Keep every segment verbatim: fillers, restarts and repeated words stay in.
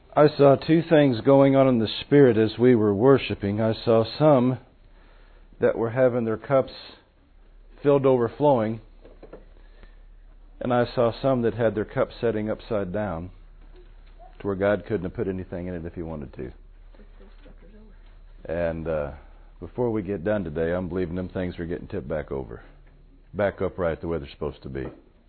I saw two things going on in the Spirit as we were worshiping. I saw some that were having their cups filled overflowing, and I saw some that had their cups setting upside down to where God couldn't have put anything in it if He wanted to. And uh, before we get done today, I'm believing them things are getting tipped back over, back upright the way they're supposed to be.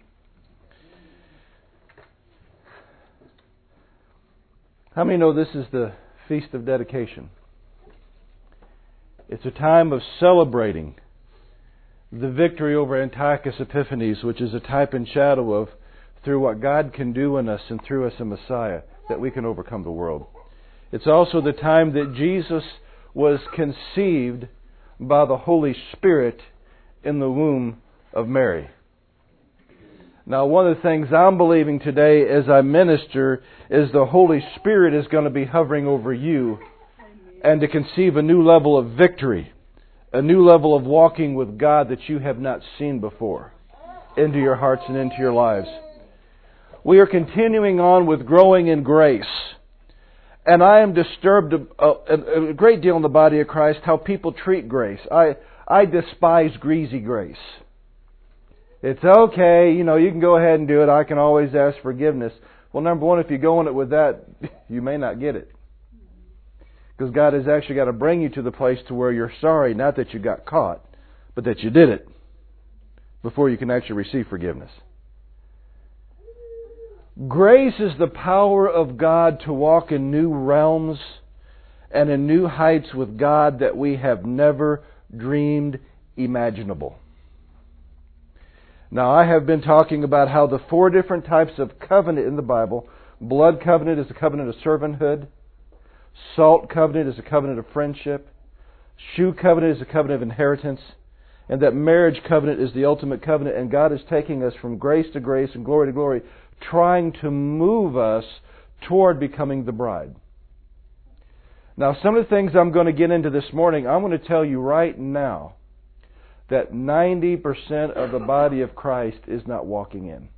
How many know this is the Feast of Dedication? It's a time of celebrating the victory over Antiochus Epiphanes, which is a type and shadow of through what God can do in us and through us in Messiah, that we can overcome the world. It's also the time that Jesus was conceived by the Holy Spirit in the womb of Mary. Now, one of the things I'm believing today as I minister is the Holy Spirit is going to be hovering over you and to conceive a new level of victory, a new level of walking with God that you have not seen before into your hearts and into your lives. We are continuing on with growing in grace. And I am disturbed a, a, a great deal in the body of Christ how people treat grace. I, I despise greasy grace. It's okay, you know, you can go ahead and do it. I can always ask forgiveness. Well, number one, if you go in it with that, you may not get it. Because God has actually got to bring you to the place to where you're sorry, not that you got caught, but that you did it, before you can actually receive forgiveness. Grace is the power of God to walk in new realms and in new heights with God that we have never dreamed imaginable. Now, I have been talking about how the four different types of covenant in the Bible, blood covenant is a covenant of servanthood, salt covenant is a covenant of friendship, shoe covenant is a covenant of inheritance, and that marriage covenant is the ultimate covenant, and God is taking us from grace to grace and glory to glory, trying to move us toward becoming the bride. Now, some of the things I'm going to get into this morning, I'm going to tell you right now that ninety percent of the body of Christ is not walking in.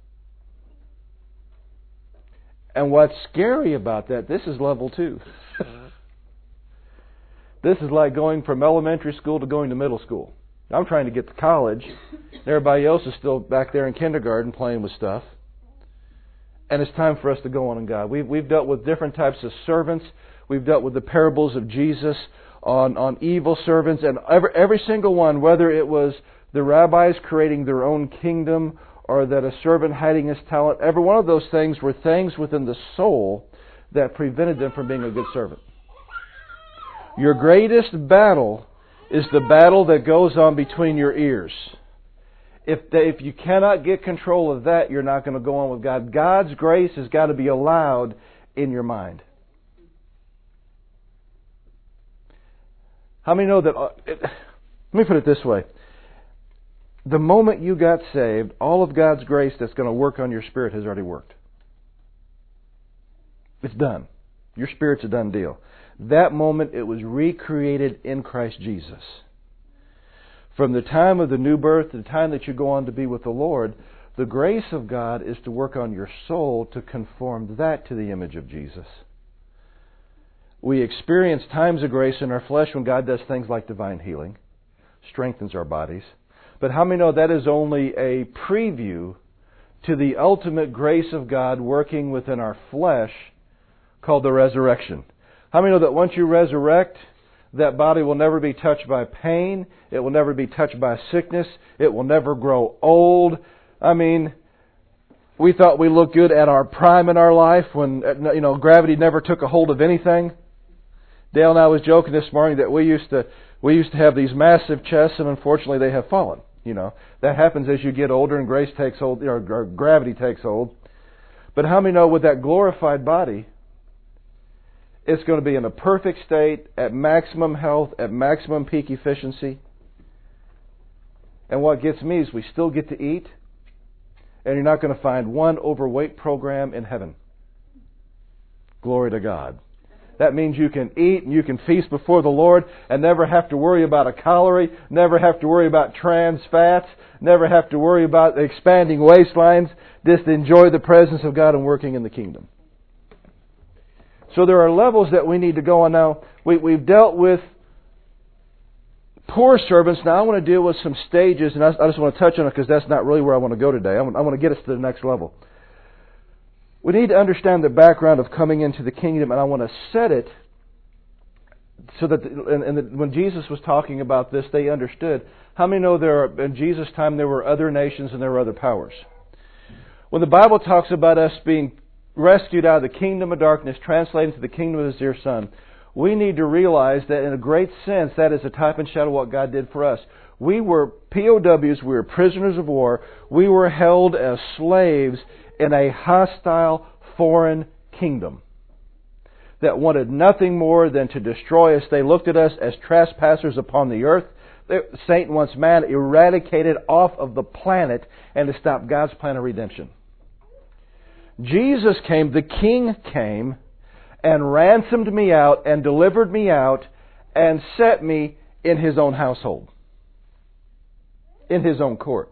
And what's scary about that, this is level two. This is like going from elementary school to going to middle school. I'm trying to get to college. Everybody else is still back there in kindergarten playing with stuff. And it's time for us to go on in God. We've, we've dealt with different types of servants. We've dealt with the parables of Jesus on, on evil servants. And every, every single one, whether it was the rabbis creating their own kingdom or that a servant hiding his talent, every one of those things were things within the soul that prevented them from being a good servant. Your greatest battle is the battle that goes on between your ears. If they, if you cannot get control of that, you're not going to go on with God. God's grace has got to be allowed in your mind. How many know that? Uh, it, let me put it this way. The moment you got saved, all of God's grace that's going to work on your spirit has already worked. It's done. Your spirit's a done deal. That moment it was recreated in Christ Jesus. From the time of the new birth to the time that you go on to be with the Lord, the grace of God is to work on your soul to conform that to the image of Jesus. We experience times of grace in our flesh when God does things like divine healing, strengthens our bodies. But how many know that is only a preview to the ultimate grace of God working within our flesh called the resurrection? How many know that once you resurrect, that body will never be touched by pain. It will never be touched by sickness. It will never grow old. I mean, we thought we looked good at our prime in our life when, you know, gravity never took a hold of anything. Dale and I was joking this morning that we used to we used to have these massive chests, and unfortunately they have fallen. You know, that happens as you get older and grace takes hold, or gravity takes hold. But how many know with that glorified body, it's going to be in a perfect state, at maximum health, at maximum peak efficiency. And what gets me is we still get to eat, and you're not going to find one overweight program in heaven. Glory to God. That means you can eat and you can feast before the Lord and never have to worry about a calorie, never have to worry about trans fats, never have to worry about expanding waistlines. Just enjoy the presence of God and working in the kingdom. So there are levels that we need to go on now. We, we've dealt with poor servants. Now I want to deal with some stages, and I, I just want to touch on it because that's not really where I want to go today. I want, I want to get us to the next level. We need to understand the background of coming into the kingdom, and I want to set it so that and, and the, when Jesus was talking about this, they understood. How many know there are, in Jesus' time there were other nations and there were other powers? When the Bible talks about us being rescued out of the kingdom of darkness, translated to the kingdom of His dear Son, we need to realize that in a great sense that is a type and shadow of what God did for us. We were P O Ws, we were prisoners of war, we were held as slaves in a hostile foreign kingdom that wanted nothing more than to destroy us. They looked at us as trespassers upon the earth. Satan wants man eradicated off of the planet and to stop God's plan of redemption. Jesus came, the King came, and ransomed me out and delivered me out and set me in His own household, in His own court.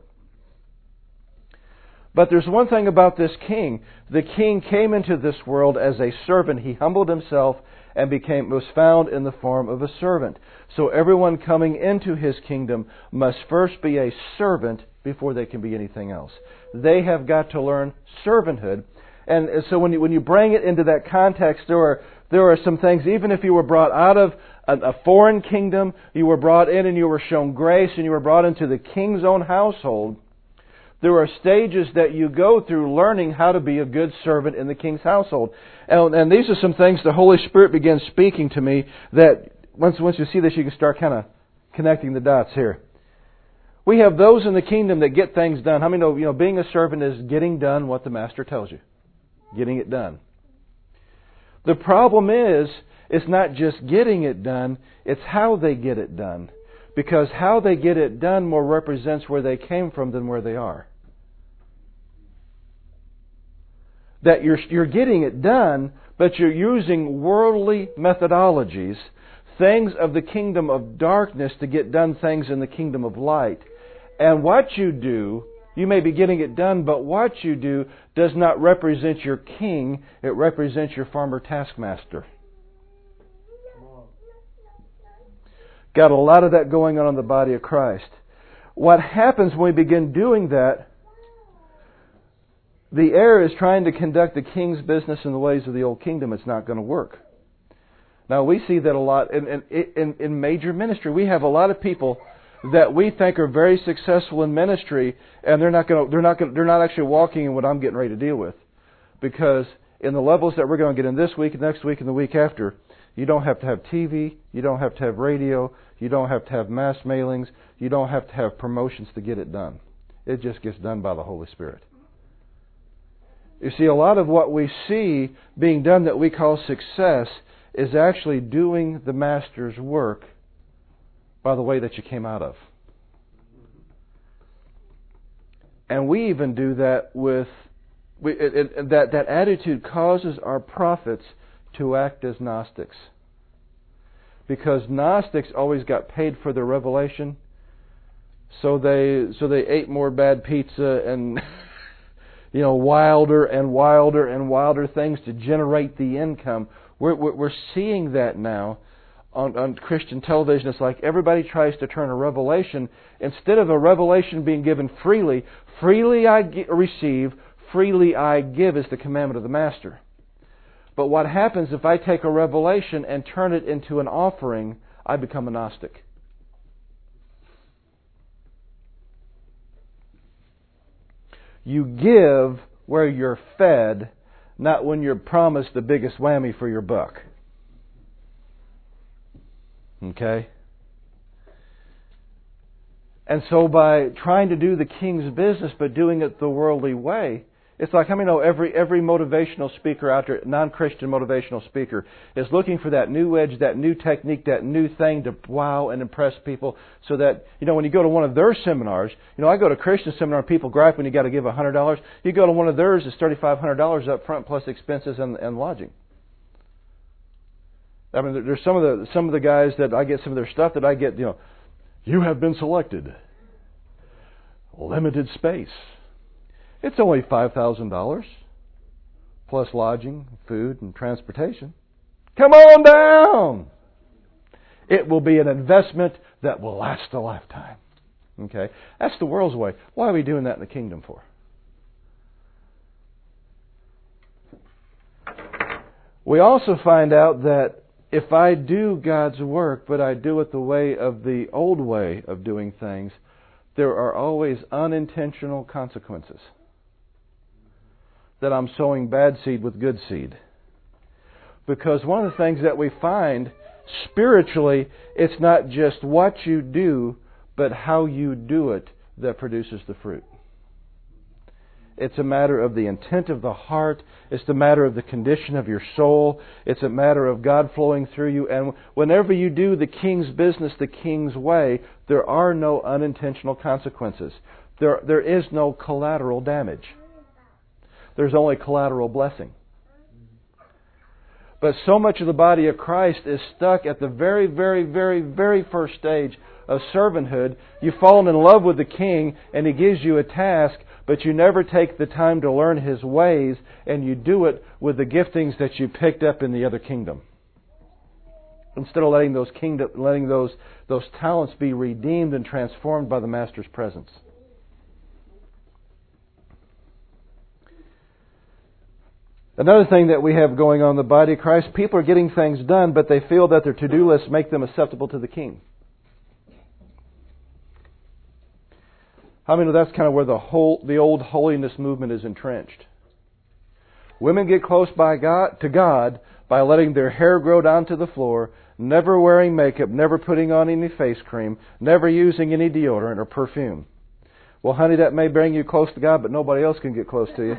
But there's one thing about this King. The King came into this world as a servant. He humbled Himself and became was found in the form of a servant. So everyone coming into His kingdom must first be a servant before they can be anything else. They have got to learn servanthood. And so when you, when you bring it into that context, there are, there are some things, even if you were brought out of a, a foreign kingdom, you were brought in and you were shown grace and you were brought into the King's own household, there are stages that you go through learning how to be a good servant in the King's household. And, and these are some things the Holy Spirit begins speaking to me that once, once you see this, you can start kind of connecting the dots here. We have those in the kingdom that get things done. How many know, you know, being a servant is getting done what the Master tells you? Getting it done. The problem is, it's not just getting it done, it's how they get it done. Because how they get it done more represents where they came from than where they are. That you're, you're getting it done, but you're using worldly methodologies, things of the kingdom of darkness to get done things in the kingdom of light. And what you do, you may be getting it done, but what you do does not represent your king, it represents your farmer taskmaster. Got a lot of that going on in the body of Christ. What happens when we begin doing that, the heir is trying to conduct the king's business in the ways of the old kingdom. It's not going to work. Now we see that a lot in, in, in major ministry. We have a lot of people that we think are very successful in ministry, and they're not going to, they're not going, they're not actually walking in what I'm getting ready to deal with, because in the levels that we're going to get in this week, next week, and the week after, you don't have to have T V, you don't have to have radio, you don't have to have mass mailings, you don't have to have promotions to get it done. It just gets done by the Holy Spirit. You see, a lot of what we see being done that we call success is actually doing the Master's work by the way that you came out of. And we even do that with, we, it, it, that, that attitude causes our prophets to act as Gnostics. Because Gnostics always got paid for their revelation, so they so they ate more bad pizza and you know wilder and wilder and wilder things to generate the income. We're we're seeing that now on, on Christian television. It's like everybody tries to turn a revelation, instead of a revelation being given freely, freely I receive, freely I give is the commandment of the Master. But what happens if I take a revelation and turn it into an offering? I become a Gnostic. You give where you're fed, not when you're promised the biggest whammy for your buck. Okay? And so by trying to do the king's business but doing it the worldly way, it's like, how many know every every motivational speaker out there, non-Christian motivational speaker, is looking for that new edge, that new technique, that new thing to wow and impress people, so that, you know, when you go to one of their seminars, you know, I go to Christian seminar and people gripe when you got to give one hundred dollars. You go to one of theirs, it's three thousand five hundred dollars up front plus expenses and, and lodging. I mean, there's some of the some of the guys that I get some of their stuff that I get, you know, you have been selected. Limited space. It's only five thousand dollars plus lodging, food, and transportation. Come on down. It will be an investment that will last a lifetime. Okay? That's the world's way. Why are we doing that in the kingdom for? We also find out that if I do God's work, but I do it the way of the old way of doing things, there are always unintentional consequences. That I'm sowing bad seed with good seed. Because one of the things that we find spiritually, it's not just what you do, but how you do it that produces the fruit. It's a matter of the intent of the heart. It's the matter of the condition of your soul. It's a matter of God flowing through you. And whenever you do the King's business the King's way, there are no unintentional consequences. There, there is no collateral damage. There's only collateral blessing. But so much of the body of Christ is stuck at the very, very, very, very first stage of servanthood. You've fallen in love with the King and He gives you a task, but you never take the time to learn His ways, and you do it with the giftings that you picked up in the other kingdom. Instead of letting those kingdom, letting those, those talents be redeemed and transformed by the Master's presence. Another thing that we have going on in the body of Christ, people are getting things done, but they feel that their to-do lists make them acceptable to the King. How many know that's kind of where the whole the old holiness movement is entrenched? Women get close by God to God by letting their hair grow down to the floor, never wearing makeup, never putting on any face cream, never using any deodorant or perfume. Well, honey, that may bring you close to God, but nobody else can get close to you.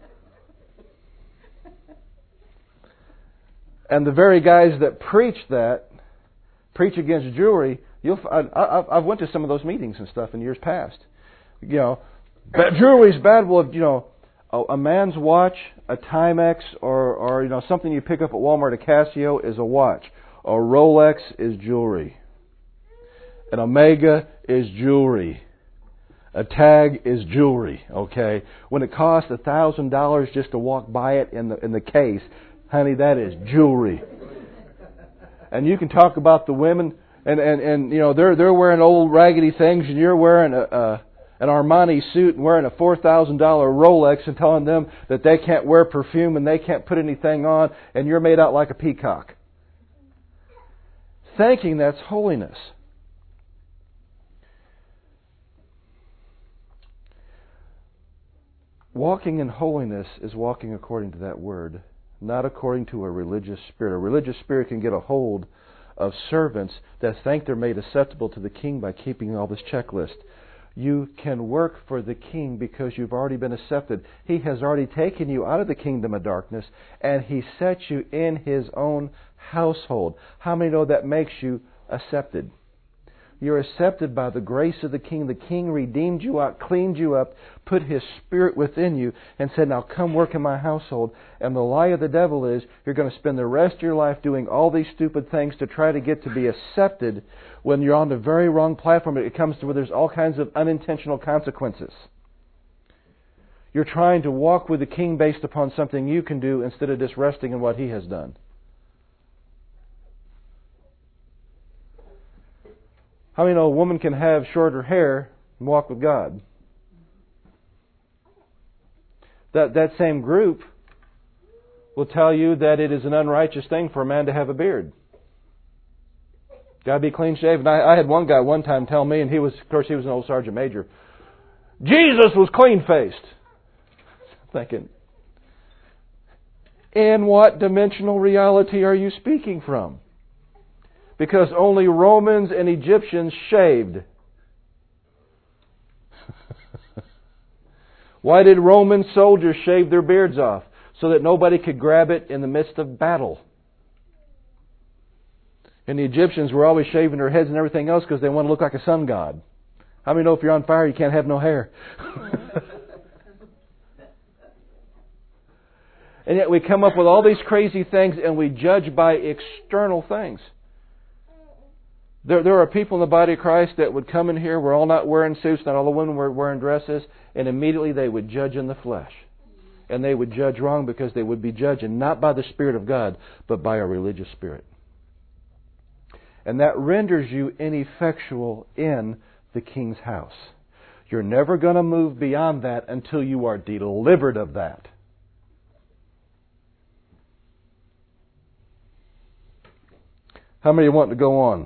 And the very guys that preach that, preach against jewelry, you'll I, I, I've went to some of those meetings and stuff in years past. You know, jewelry's bad. Well, you know, a, a man's watch, a Timex, or or you know something you pick up at Walmart, a Casio, is a watch. A Rolex is jewelry. An Omega is jewelry. A tag is jewelry. Okay, when it costs a thousand dollars just to walk by it in the in the case, honey, that is jewelry. And you can talk about the women, and and and you know they're they're wearing old raggedy things, and you're wearing a. a an Armani suit and wearing a four thousand dollars Rolex and telling them that they can't wear perfume and they can't put anything on, and you're made out like a peacock. Thinking that's holiness. Walking in holiness is walking according to that word, not according to a religious spirit. A religious spirit can get a hold of servants that think they're made acceptable to the King by keeping all this checklist. You can work for the King because you've already been accepted. He has already taken you out of the kingdom of darkness, and He set you in His own household. How many know that makes you accepted? You're accepted by the grace of the King. The King redeemed you out, cleaned you up, put His Spirit within you, and said, now come work in my household. And the lie of the devil is you're going to spend the rest of your life doing all these stupid things to try to get to be accepted when you're on the very wrong platform. It comes to where there's all kinds of unintentional consequences. You're trying to walk with the King based upon something you can do instead of just resting in what He has done. How many know a woman can have shorter hair and walk with God? That that same group will tell you that it is an unrighteous thing for a man to have a beard. Got to be clean shaven. I, I had one guy one time tell me, and he was, of course, he was an old sergeant major. Jesus was clean faced. Thinking, in what dimensional reality are you speaking from? Because only Romans and Egyptians shaved. Why did Roman soldiers shave their beards off? So that nobody could grab it in the midst of battle. And the Egyptians were always shaving their heads and everything else because they want to look like a sun god. How many know if you're on fire you can't have no hair? And yet we come up with all these crazy things and we judge by external things. There, there are people in the body of Christ that would come in here, we're all not wearing suits, not all the women were wearing dresses, and immediately they would judge in the flesh. and they would judge wrong because they would be judging not by the Spirit of God, but by a religious spirit. And that renders you ineffectual in the king's house. You're never going to move beyond that until you are delivered of that. How many want to go on?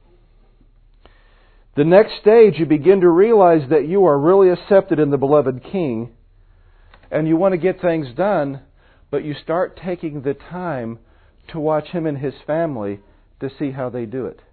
The next stage, you begin to realize that you are really accepted in the beloved King, and you want to get things done, but you start taking the time to watch Him and His family to see how they do it.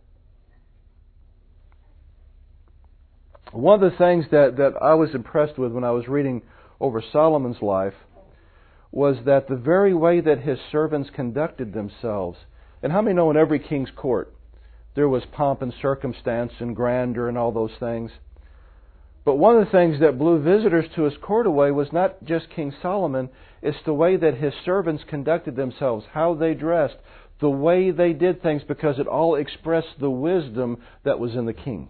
One of the things that, that I was impressed with when I was reading over Solomon's life was that the very way that his servants conducted themselves, and how many know in every king's court there was pomp and circumstance and grandeur and all those things? But one of the things that blew visitors to his court away was not just King Solomon, it's the way that his servants conducted themselves, how they dressed, the way they did things, because it all expressed the wisdom that was in the king.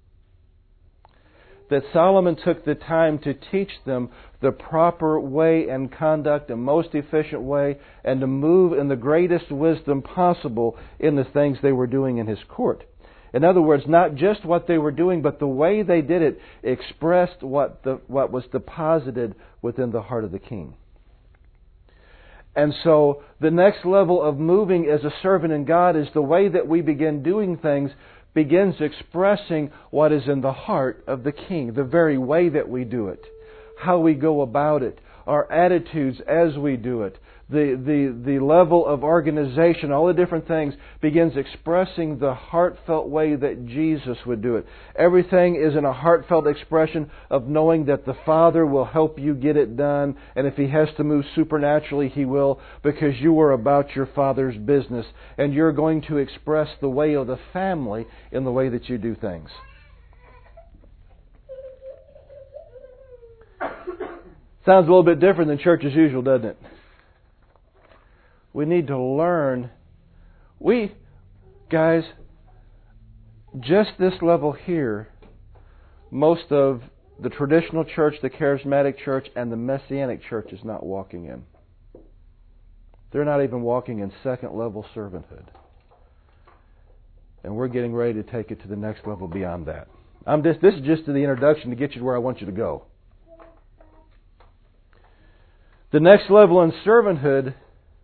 That Solomon took the time to teach them the proper way and conduct, the most efficient way, and to move in the greatest wisdom possible in the things they were doing in his court. In other words, not just what they were doing, but the way they did it expressed what the, what was deposited within the heart of the king. And so the next level of moving as a servant in God is the way that we begin doing things begins expressing what is in the heart of the king, the very way that we do it, how we go about it, our attitudes as we do it, the, the, the level of organization, all the different things begins expressing the heartfelt way that Jesus would do it. Everything is in a heartfelt expression of knowing that the Father will help you get it done, and if He has to move supernaturally, He will, because you are about your Father's business, and you're going to express the way of the family in the way that you do things. Sounds a little bit different than church as usual, doesn't it? We need to learn. We, guys, just this level here, most of the traditional church, the charismatic church, and the Messianic church is not walking in. They're not even walking in second level servanthood. And we're getting ready to take it to the next level beyond that. I'm just, this is just the introduction to get you to where I want you to go. The next level in servanthood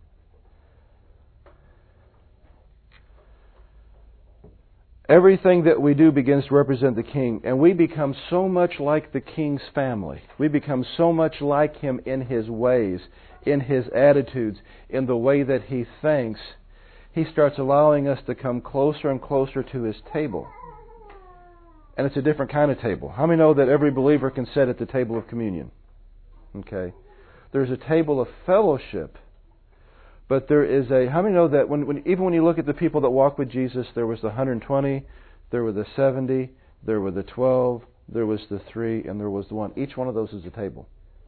everything that we do begins to represent the King, and we become so much like the King's family. We become so much like Him in His ways, in His attitudes, in the way that He thinks. He starts allowing us to come closer and closer to His table. And it's a different kind of table. How many know that every believer can sit at the table of communion? Okay. There's a table of fellowship. But there is a, how many know that when, when even when you look at the people that walked with Jesus, there was the one hundred twenty, there were the seventy, there were the twelve, there was the three, and there was the one. Each one of those is a table.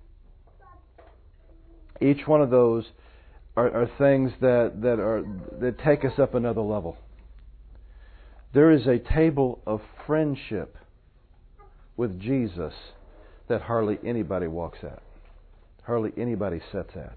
Each one of those are, are things that, that are that take us up another level. There is a table of friendship with Jesus that hardly anybody walks at. Hardly anybody sits at.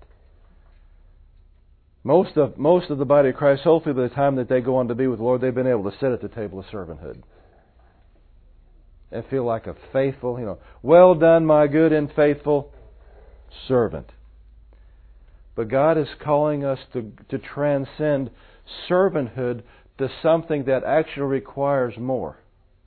Most of most of the body of Christ, hopefully by the time that they go on to be with the Lord, they've been able to sit at the table of servanthood and feel like a faithful, you know, well done, my good and faithful servant. But God is calling us to, to transcend servanthood to something that actually requires more,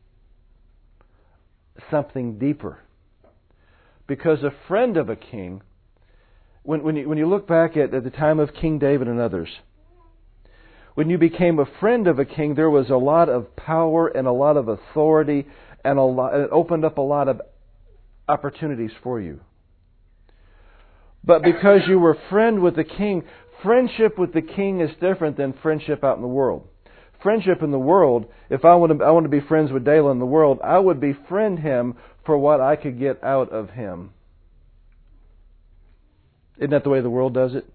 something deeper. Because a friend of a king, When, when, you, when you look back at, at the time of King David and others, when you became a friend of a king, there was a lot of power and a lot of authority, and a lot, it opened up a lot of opportunities for you. But because you were a friend with the king, friendship with the king is different than friendship out in the world. Friendship in the world, if I want to, I want to be friends with Dale in the world, I would befriend him for what I could get out of him. Isn't that the way the world does it?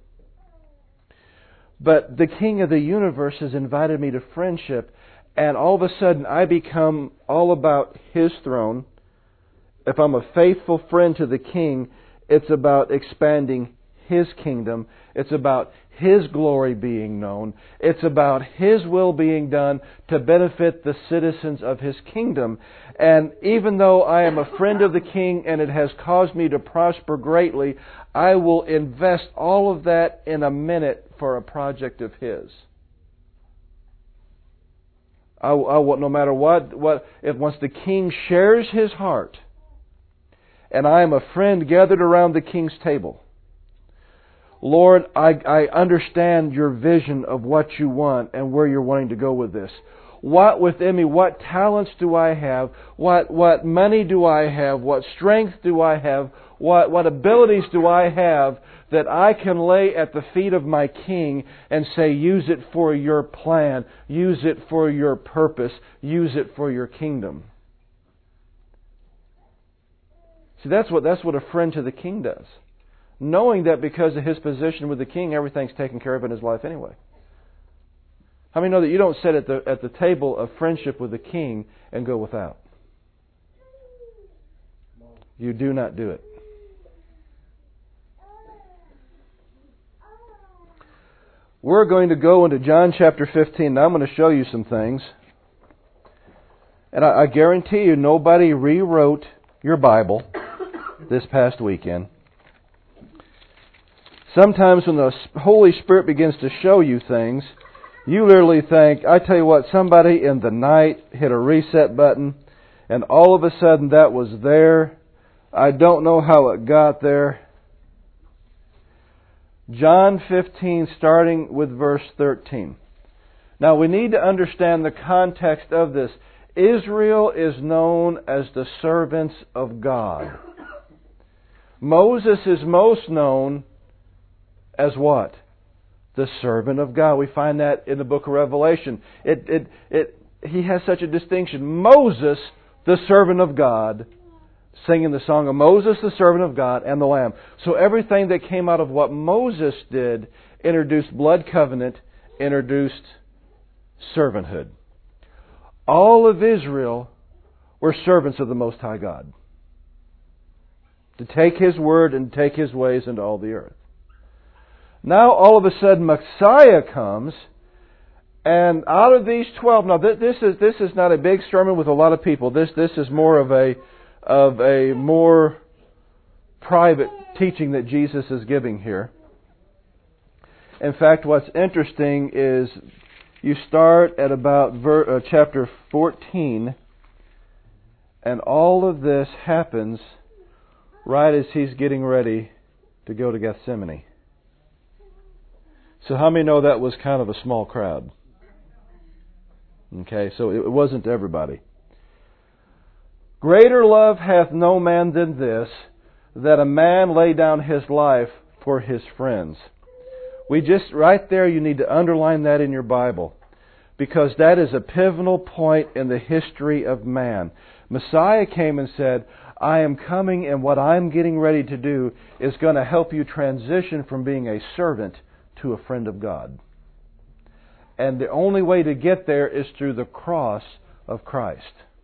But the King of the universe has invited me to friendship, and all of a sudden I become all about His throne. If I'm a faithful friend to the King, it's about expanding His kingdom. It's about His glory being known. It's about His will being done to benefit the citizens of His kingdom. And even though I am a friend of the King and it has caused me to prosper greatly, I will invest all of that in a minute for a project of His. I, I will, no matter what, what, if once the King shares His heart, and I am a friend gathered around the King's table, Lord, I, I understand your vision of what you want and where you're wanting to go with this. What within me, what talents do I have? What what money do I have? What strength do I have? What what abilities do I have that I can lay at the feet of my King and say, use it for your plan, use it for your purpose, use it for your kingdom. See, that's what that's what a friend to the King does. Knowing that because of his position with the King, everything's taken care of in his life anyway. How many know that you don't sit at the at the table of friendship with the King and go without? You do not do it. We're going to go into John chapter fifteen. Now I'm going to show you some things. And I, I guarantee you nobody rewrote your Bible this past weekend. Sometimes when the Holy Spirit begins to show you things, you literally think, I tell you what, somebody in the night hit a reset button and all of a sudden that was there. I don't know how it got there. John fifteen, starting with verse thirteen. Now we need to understand the context of this. Israel is known as the servants of God. Moses is most known as what? The servant of God. We find that in the book of Revelation. It, it, it, he has such a distinction. Moses, the servant of God, singing the song of Moses, the servant of God, and the Lamb. So everything that came out of what Moses did introduced blood covenant, introduced servanthood. All of Israel were servants of the Most High God. To take His word and take His ways into all the earth. Now all of a sudden Messiah comes, and out of these twelve, now this is this is not a big sermon with a lot of people. This this is more of a of a more private teaching that Jesus is giving here. In fact, what's interesting is you start at about ver, uh, chapter fourteen, and all of this happens right as He's getting ready to go to Gethsemane. So how many know that was kind of a small crowd? Okay, so it wasn't everybody. Greater love hath no man than this, that a man lay down his life for his friends. We just, right there, you need to underline that in your Bible, because that is a pivotal point in the history of man. Messiah came and said, I am coming, and what I'm getting ready to do is going to help you transition from being a servant to a friend of God. And the only way to get there is through the cross of Christ.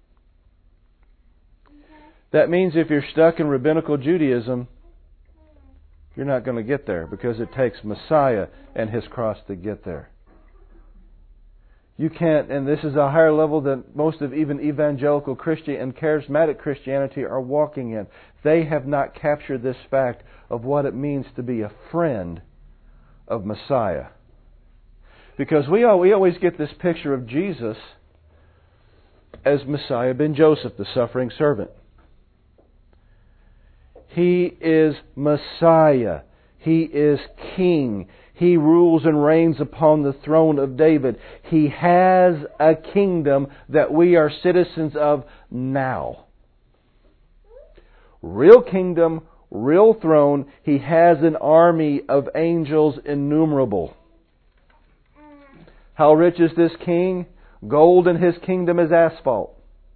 That means if you're stuck in rabbinical Judaism, you're not going to get there, because it takes Messiah and His cross to get there. You can't, and this is a higher level than most of even evangelical Christian and charismatic Christianity are walking in. They have not captured this fact of what it means to be a friend of Messiah. Because we we always get this picture of Jesus as Messiah ben Joseph, the suffering servant. He is Messiah. He is King. He rules and reigns upon the throne of David. He has a kingdom that we are citizens of now. Real kingdom, real throne. He has an army of angels innumerable. How rich is this king? Gold in his kingdom is asphalt.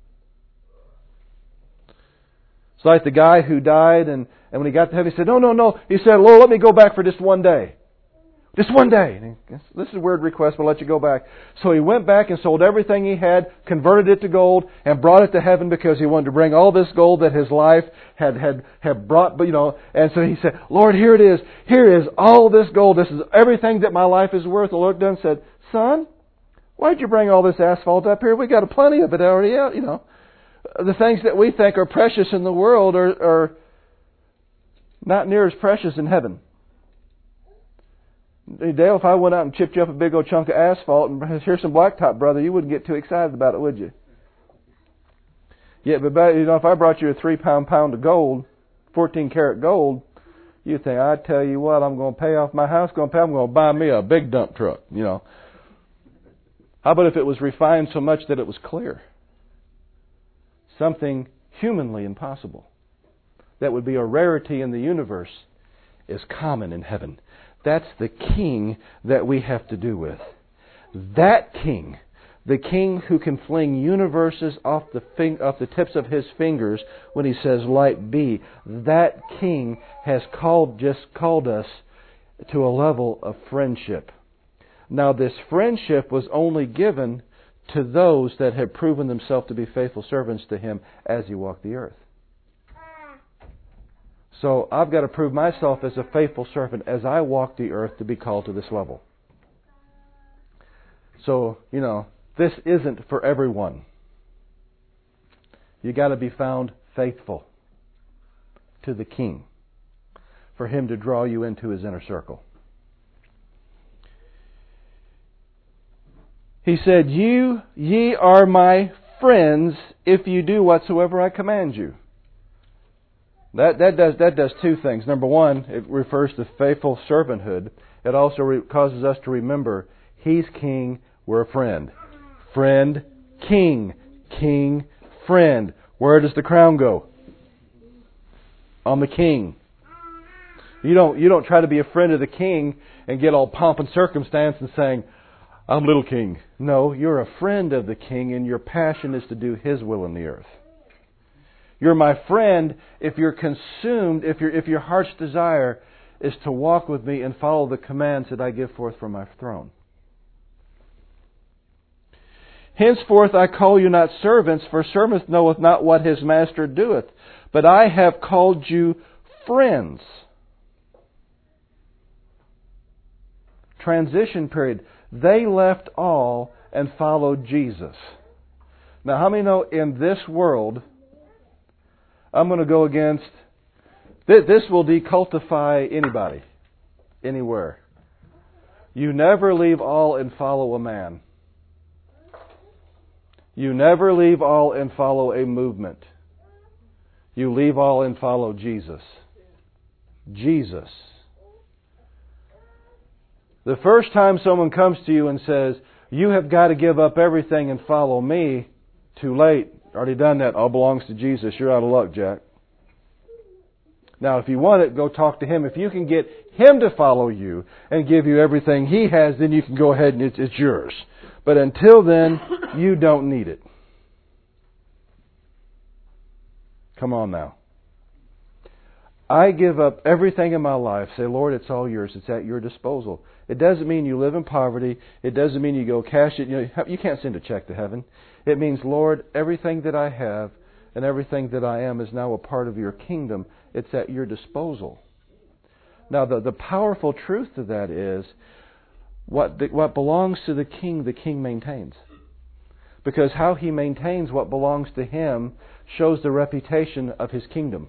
It's like the guy who died, and, and when he got to heaven, he said, no, no, no. He said, Lord, let me go back for just one day. Just one day. And he, this is a weird request, but I'll let you go back. So he went back and sold everything he had, converted it to gold, and brought it to heaven because he wanted to bring all this gold that his life had had, had brought, you know. And so he said, Lord, here it is. Here is all this gold. This is everything that my life is worth. The Lord done said, Son, why'd you bring all this asphalt up here? We got plenty of it already out, you know. The things that we think are precious in the world are, are not near as precious in heaven. Dale, if I went out and chipped you up a big old chunk of asphalt and here's some blacktop, brother, you wouldn't get too excited about it, would you? Yeah, but you know, if I brought you a three pound pound of gold, fourteen karat gold, you'd think, I tell you what, I'm going to pay off my house, going to pay, I'm going to buy me a big dump truck, you know. How about if it was refined so much that it was clear? Something humanly impossible that would be a rarity in the universe is common in heaven. That's the King that we have to do with. That King, the King who can fling universes off the fing- off the tips of His fingers when He says, "Light be," that King has called just called us to a level of friendship. Now, this friendship was only given to those that had proven themselves to be faithful servants to Him as He walked the earth. So I've got to prove myself as a faithful servant as I walk the earth to be called to this level. So, you know, this isn't for everyone. You got to be found faithful to the King for Him to draw you into His inner circle. He said, You, ye are my friends if you do whatsoever I command you. That that does that does two things. Number one, it refers to faithful servanthood. It also re- causes us to remember He's King, we're a friend. Friend, King, King, friend. Where does the crown go? On the King. You don't you don't try to be a friend of the King and get all pomp and circumstance and saying, I'm little King. No, you're a friend of the King and your passion is to do His will in the earth. You're my friend if you're consumed, if, you're, if your heart's desire is to walk with me and follow the commands that I give forth from my throne. Henceforth I call you not servants, for servant knoweth not what his master doeth, but I have called you friends. Transition period. They left all and followed Jesus. Now, how many know in this world, I'm going to go against, this will decultify anybody, anywhere. You never leave all and follow a man. You never leave all and follow a movement. You leave all and follow Jesus. Jesus. The first time someone comes to you and says, you have got to give up everything and follow me, too late. Already done that. All belongs to Jesus. You're out of luck, Jack. Now, if you want it, go talk to Him. If you can get Him to follow you and give you everything He has, then you can go ahead and it's, it's yours. But until then, you don't need it. Come on now. I give up everything in my life. Say, Lord, it's all yours. It's at your disposal. It doesn't mean you live in poverty. It doesn't mean you go cash it. You know, you can't send a check to heaven. It means, Lord, everything that I have and everything that I am is now a part of your kingdom. It's at your disposal. Now, the, the powerful truth to that is what, the, what belongs to the king, the king maintains. Because how he maintains what belongs to him shows the reputation of his kingdom.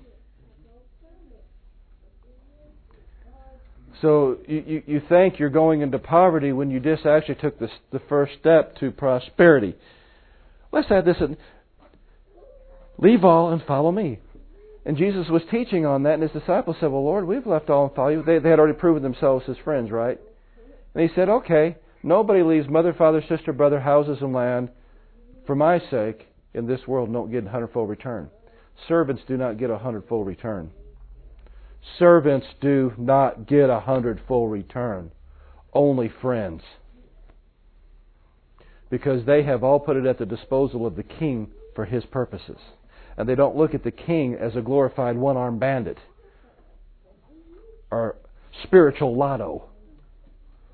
So you, you, you think you're going into poverty when you just actually took the, the first step to prosperity. Let's add this in. Leave all and follow me. And Jesus was teaching on that, and his disciples said, well, Lord, we've left all and follow you. They, they had already proven themselves his friends, right? And he said, okay, nobody leaves mother, father, sister, brother, houses, and land for my sake in this world and don't get a hundredfold return. Servants do not get a hundredfold return. Servants do not get a hundredfold return. Only friends. Because they have all put it at the disposal of the king for his purposes. And they don't look at the king as a glorified one-armed bandit or spiritual lotto.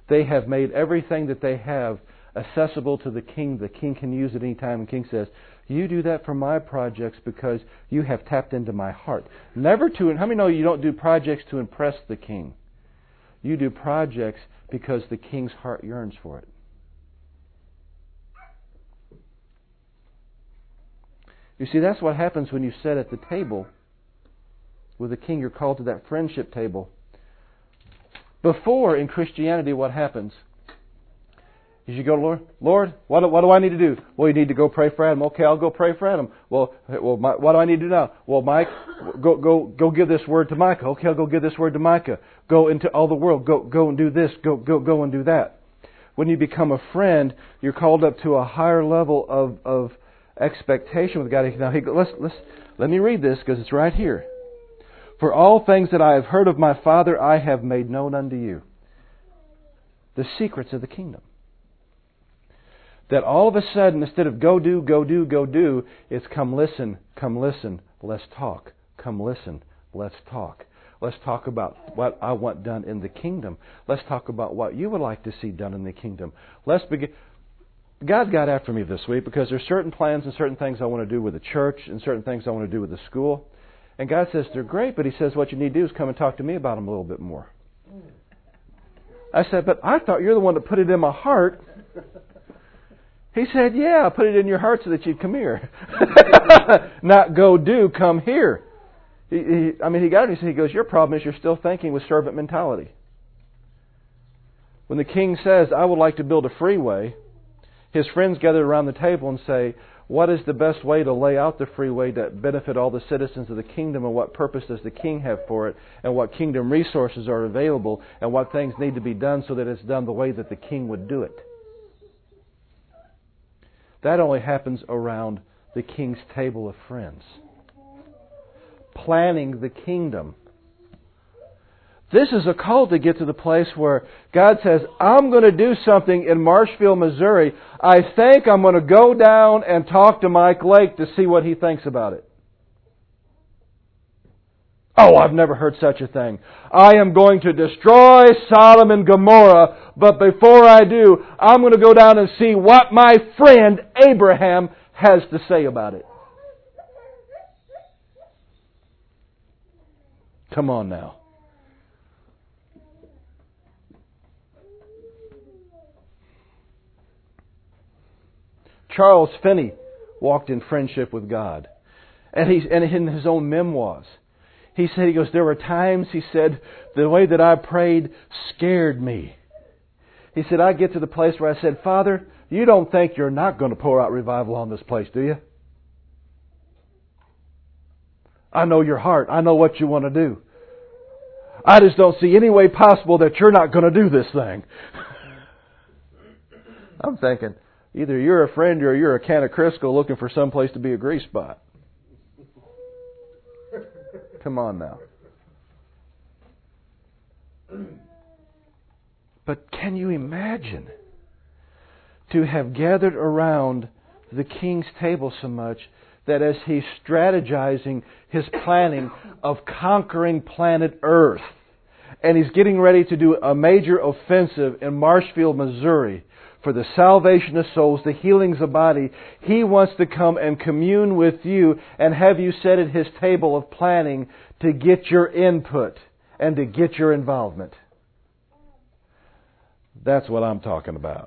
They have made everything that they have accessible to the king. The king can use it any time. And the king says, you do that for my projects because you have tapped into my heart. Never to, and how many know you don't do projects to impress the king? You do projects because the king's heart yearns for it. You see, that's what happens when you sit at the table with the king. You're called to that friendship table. Before, in Christianity, what happens is you go, Lord, Lord, what do, what do I need to do? Well, you need to go pray for Adam. Okay, I'll go pray for Adam. Well, well, my, what do I need to do now? Well, Mike, go go go give this word to Micah. Okay, I'll go give this word to Micah. Go into all the world. Go go and do this. Go go go and do that. When you become a friend, you're called up to a higher level of of expectation with God. Now, he, let's let's let me read this because it's right here. For all things that I have heard of my Father, I have made known unto you. The secrets of the kingdom. That all of a sudden, instead of go do, go do, go do, it's come listen, come listen, let's talk. Come listen, let's talk. Let's talk about what I want done in the kingdom. Let's talk about what you would like to see done in the kingdom. Let's begin. God got after me this week because there's certain plans and certain things I want to do with the church and certain things I want to do with the school. And God says they're great, but He says what you need to do is come and talk to me about them a little bit more. I said, but I thought you're the one that put it in my heart. He said, yeah, I put it in your heart so that you'd come here. Not go do, come here. He, he, I mean, he got it. He goes, your problem is you're still thinking with servant mentality. When the king says, I would like to build a freeway, his friends gather around the table and say, what is the best way to lay out the freeway to benefit all the citizens of the kingdom, and what purpose does the king have for it, and what kingdom resources are available, and what things need to be done so that it's done the way that the king would do it. That only happens around the king's table of friends. Planning the kingdom. This is a call to get to the place where God says, I'm going to do something in Marshfield, Missouri. I think I'm going to go down and talk to Mike Lake to see what he thinks about it. Oh, I've never heard such a thing. I am going to destroy Sodom and Gomorrah, but before I do, I'm going to go down and see what my friend Abraham has to say about it. Come on now. Charles Finney walked in friendship with God. And he, and in his own memoirs, he said, he goes, there were times, he said, the way that I prayed scared me. He said, I get to the place where I said, Father, you don't think you're not going to pour out revival on this place, do you? I know your heart. I know what you want to do. I just don't see any way possible that you're not going to do this thing. I'm thinking, either you're a friend or you're a can of Crisco looking for some place to be a grease spot. Come on now. But can you imagine to have gathered around the king's table so much that as he's strategizing his planning of conquering planet Earth, and he's getting ready to do a major offensive in Marshfield, Missouri, for the salvation of souls, the healings of body, He wants to come and commune with you and have you sit at His table of planning to get your input and to get your involvement. That's what I'm talking about.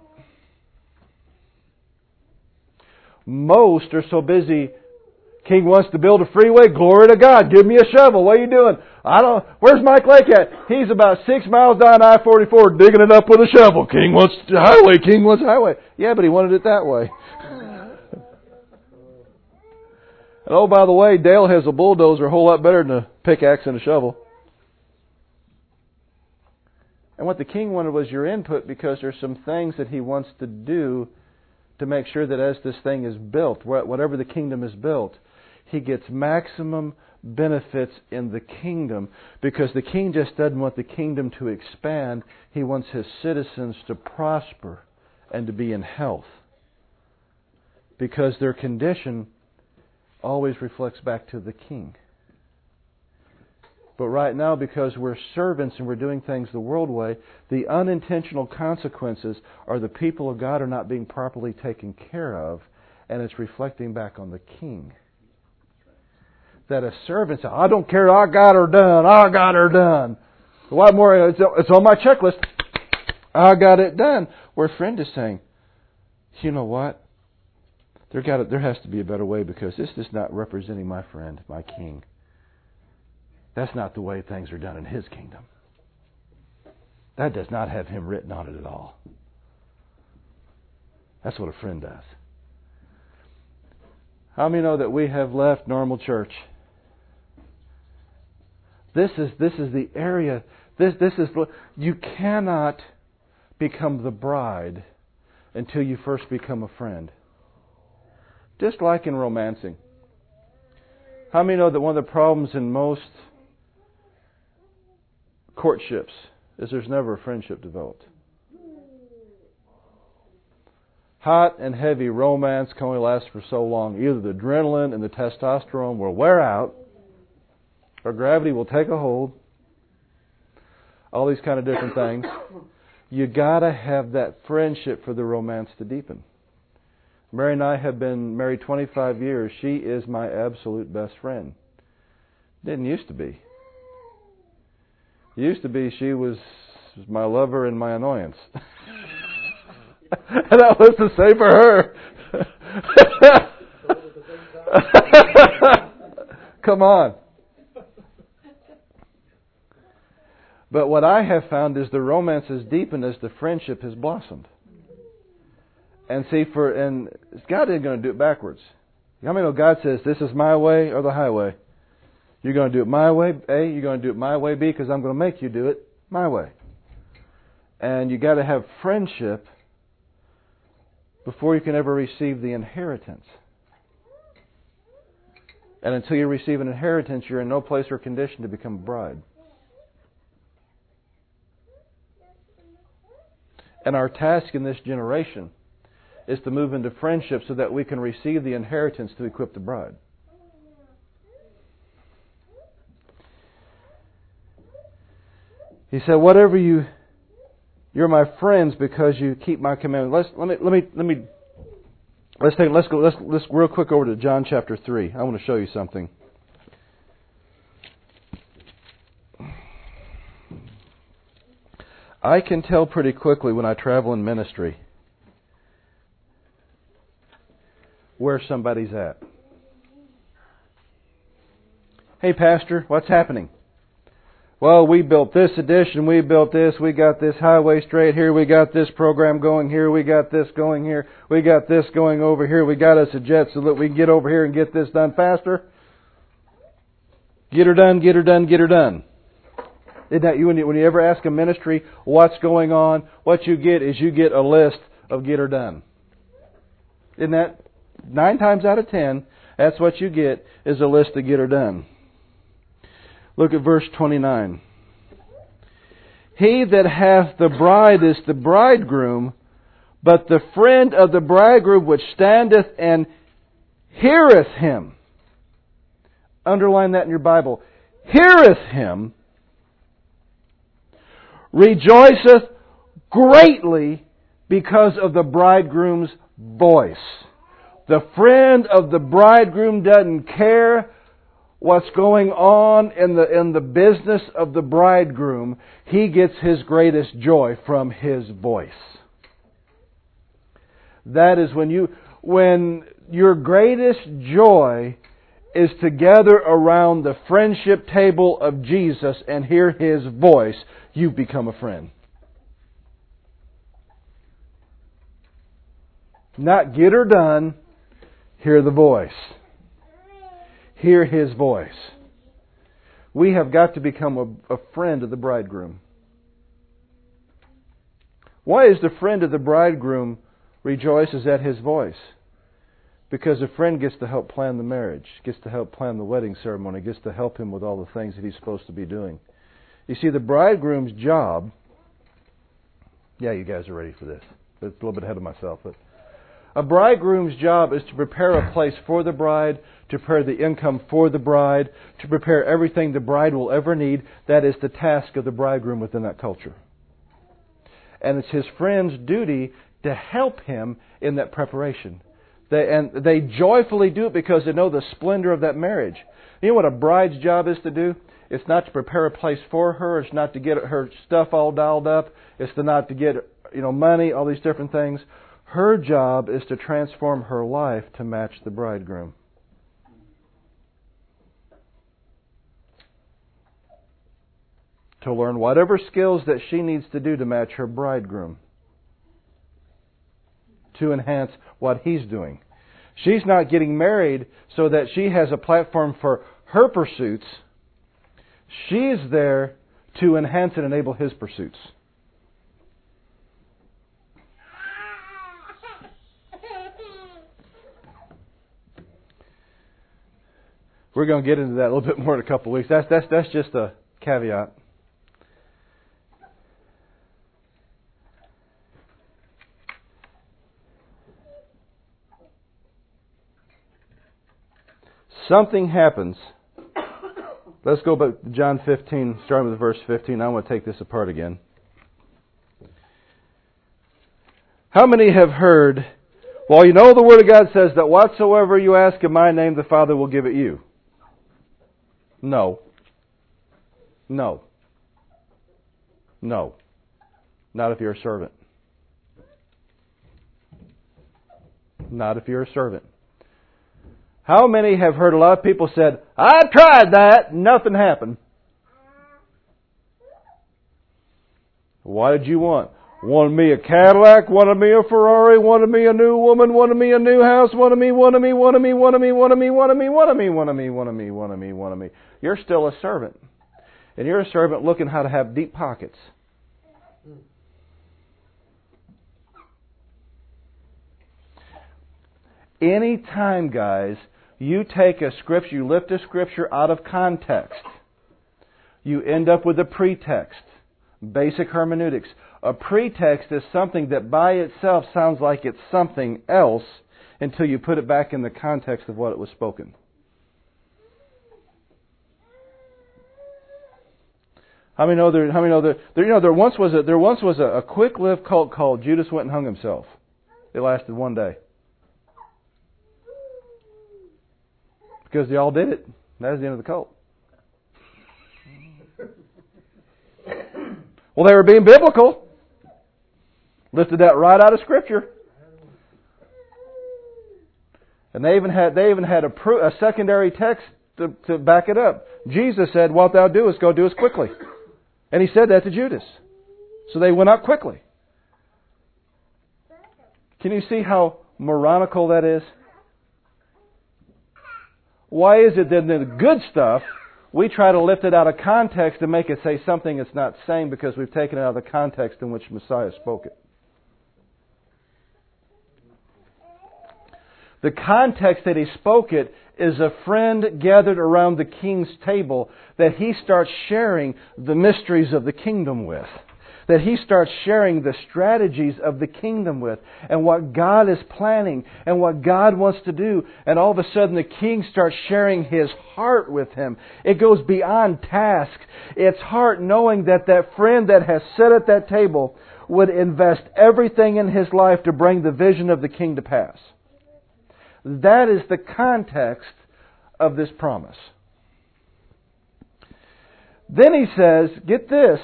Most are so busy. King wants to build a freeway. Glory to God. Give me a shovel. What are you doing? I don't. Where's Mike Lake at? He's about six miles down I forty-four digging it up with a shovel. King wants the highway. King wants the highway. Yeah, but he wanted it that way. And oh, by the way, Dale has a bulldozer a whole lot better than a pickaxe and a shovel. And what the king wanted was your input, because there's some things that he wants to do to make sure that as this thing is built, whatever the kingdom is built, he gets maximum benefits in the kingdom, because the king just doesn't want the kingdom to expand. He wants his citizens to prosper and to be in health, because their condition always reflects back to the king. But right now, because we're servants and we're doing things the world way, the unintentional consequences are the people of God are not being properly taken care of, and it's reflecting back on the king. That a servant says, I don't care, I got her done, I got her done. What more? It's on my checklist. I got it done. Where a friend is saying, you know what? There got to, there has to be a better way, because this is not representing my friend, my king. That's not the way things are done in his kingdom. That does not have him written on it at all. That's what a friend does. How many know that we have left normal church? This is this is the area. This this is you cannot become the bride until you first become a friend. Just like in romancing. How many know that one of the problems in most courtships is there's never a friendship developed? Hot and heavy romance can only last for so long. Either the adrenaline and the testosterone will wear out, or gravity will take a hold. All these kind of different things. You gotta have that friendship for the romance to deepen. Mary and I have been married twenty-five years. She is my absolute best friend. Didn't used to be. It used to be she was my lover and my annoyance. And that was the same for her. Come on. But what I have found is the romance has deepened as the friendship has blossomed. And see, for and God isn't going to do it backwards. How many know God says, this is my way or the highway? You're going to do it my way, A. You're going to do it my way, B, because I'm going to make you do it my way. And you got to have friendship before you can ever receive the inheritance. And until you receive an inheritance, you're in no place or condition to become a bride. And our task in this generation is to move into friendship so that we can receive the inheritance to equip the bride. He said, whatever you, you're my friends because you keep my commandments. Let's, let me, let me, let me, let's take, let's go, let's, let's real quick over to John chapter three. I want to show you something. I can tell pretty quickly when I travel in ministry where somebody's at. Hey, Pastor, what's happening? Well, we built this addition, we built this, we got this highway straight here, we got this program going here, we got this going here, we got this going over here, we got us a jet so that we can get over here and get this done faster. Get her done, get her done, get her done. Isn't that you? When you, when you ever ask a ministry what's going on, what you get is you get a list of get her done. Isn't that? Nine times out of ten, that's what you get is a list to get her done. Look at verse twenty-nine. He that hath the bride is the bridegroom, but the friend of the bridegroom which standeth and heareth him. Underline that in your Bible. Heareth him. Rejoiceth greatly because of the bridegroom's voice. The friend of the bridegroom doesn't care what's going on in the in the business of the bridegroom. He gets his greatest joy from his voice. That is when you when your greatest joy is to gather around the friendship table of Jesus and hear His voice, you become a friend. Not get her done, hear the voice. Hear His voice. We have got to become a, a friend of the bridegroom. Why is the friend of the bridegroom rejoices at his voice? Because a friend gets to help plan the marriage, gets to help plan the wedding ceremony, gets to help him with all the things that he's supposed to be doing. You see, the bridegroom's job... Yeah, you guys are ready for this. It's a little bit ahead of myself. But A bridegroom's job is to prepare a place for the bride, to prepare the income for the bride, to prepare everything the bride will ever need. That is the task of the bridegroom within that culture. And it's his friend's duty to help him in that preparation. They, and they joyfully do it because they know the splendor of that marriage. You know what a bride's job is to do? It's not to prepare a place for her. It's not to get her stuff all dialed up. It's to not to get, you know, money, all these different things. Her job is to transform her life to match the bridegroom. To learn whatever skills that she needs to do to match her bridegroom. To enhance what he's doing. She's not getting married so that she has a platform for her pursuits. She's there to enhance and enable his pursuits. We're going to get into that a little bit more in a couple of weeks. That's that's that's just a caveat. Something happens. Let's go back to John fifteen, starting with verse fifteen. I want to take this apart again. How many have heard, well, you know the Word of God says that whatsoever you ask in my name, the Father will give it you. No. No. No. Not if you're a servant. Not if you're a servant. How many have heard a lot of people said, I tried that, nothing happened. What did you want? Wanted me a Cadillac, wanted me a Ferrari, wanted me a new woman, wanted me a new house, wanted me, wanted me, wanted me, wanted me, wanted me, wanted me, wanted me, wanted me, wanted me, wanted me, wanted me. You're still a servant. And you're a servant looking how to have deep pockets. Any time, guys, you take a scripture, you lift a scripture out of context, you end up with a pretext. Basic hermeneutics. A pretext is something that by itself sounds like it's something else until you put it back in the context of what it was spoken. How many know there? How many know there? there you know, there once was a there once was a, a quick-lived cult called Judas Went and Hung Himself. It lasted one day because they all did it. That was the end of the cult. Well, they were being biblical. Lifted that right out of Scripture. And they even had they even had a, pro, a secondary text to, to back it up. Jesus said, "What thou doest, go do us quickly." And He said that to Judas. So they went out quickly. Can you see how moronical that is? Why is it that in the good stuff we try to lift it out of context and make it say something it's not saying because we've taken it out of the context in which Messiah spoke it? The context that He spoke it is a friend gathered around the king's table that he starts sharing the mysteries of the kingdom with. That he starts sharing the strategies of the kingdom with, and what God is planning, and what God wants to do. And all of a sudden the king starts sharing his heart with him. It goes beyond task. It's heart, knowing that that friend that has sat at that table would invest everything in his life to bring the vision of the king to pass. That is the context of this promise. Then he says, get this,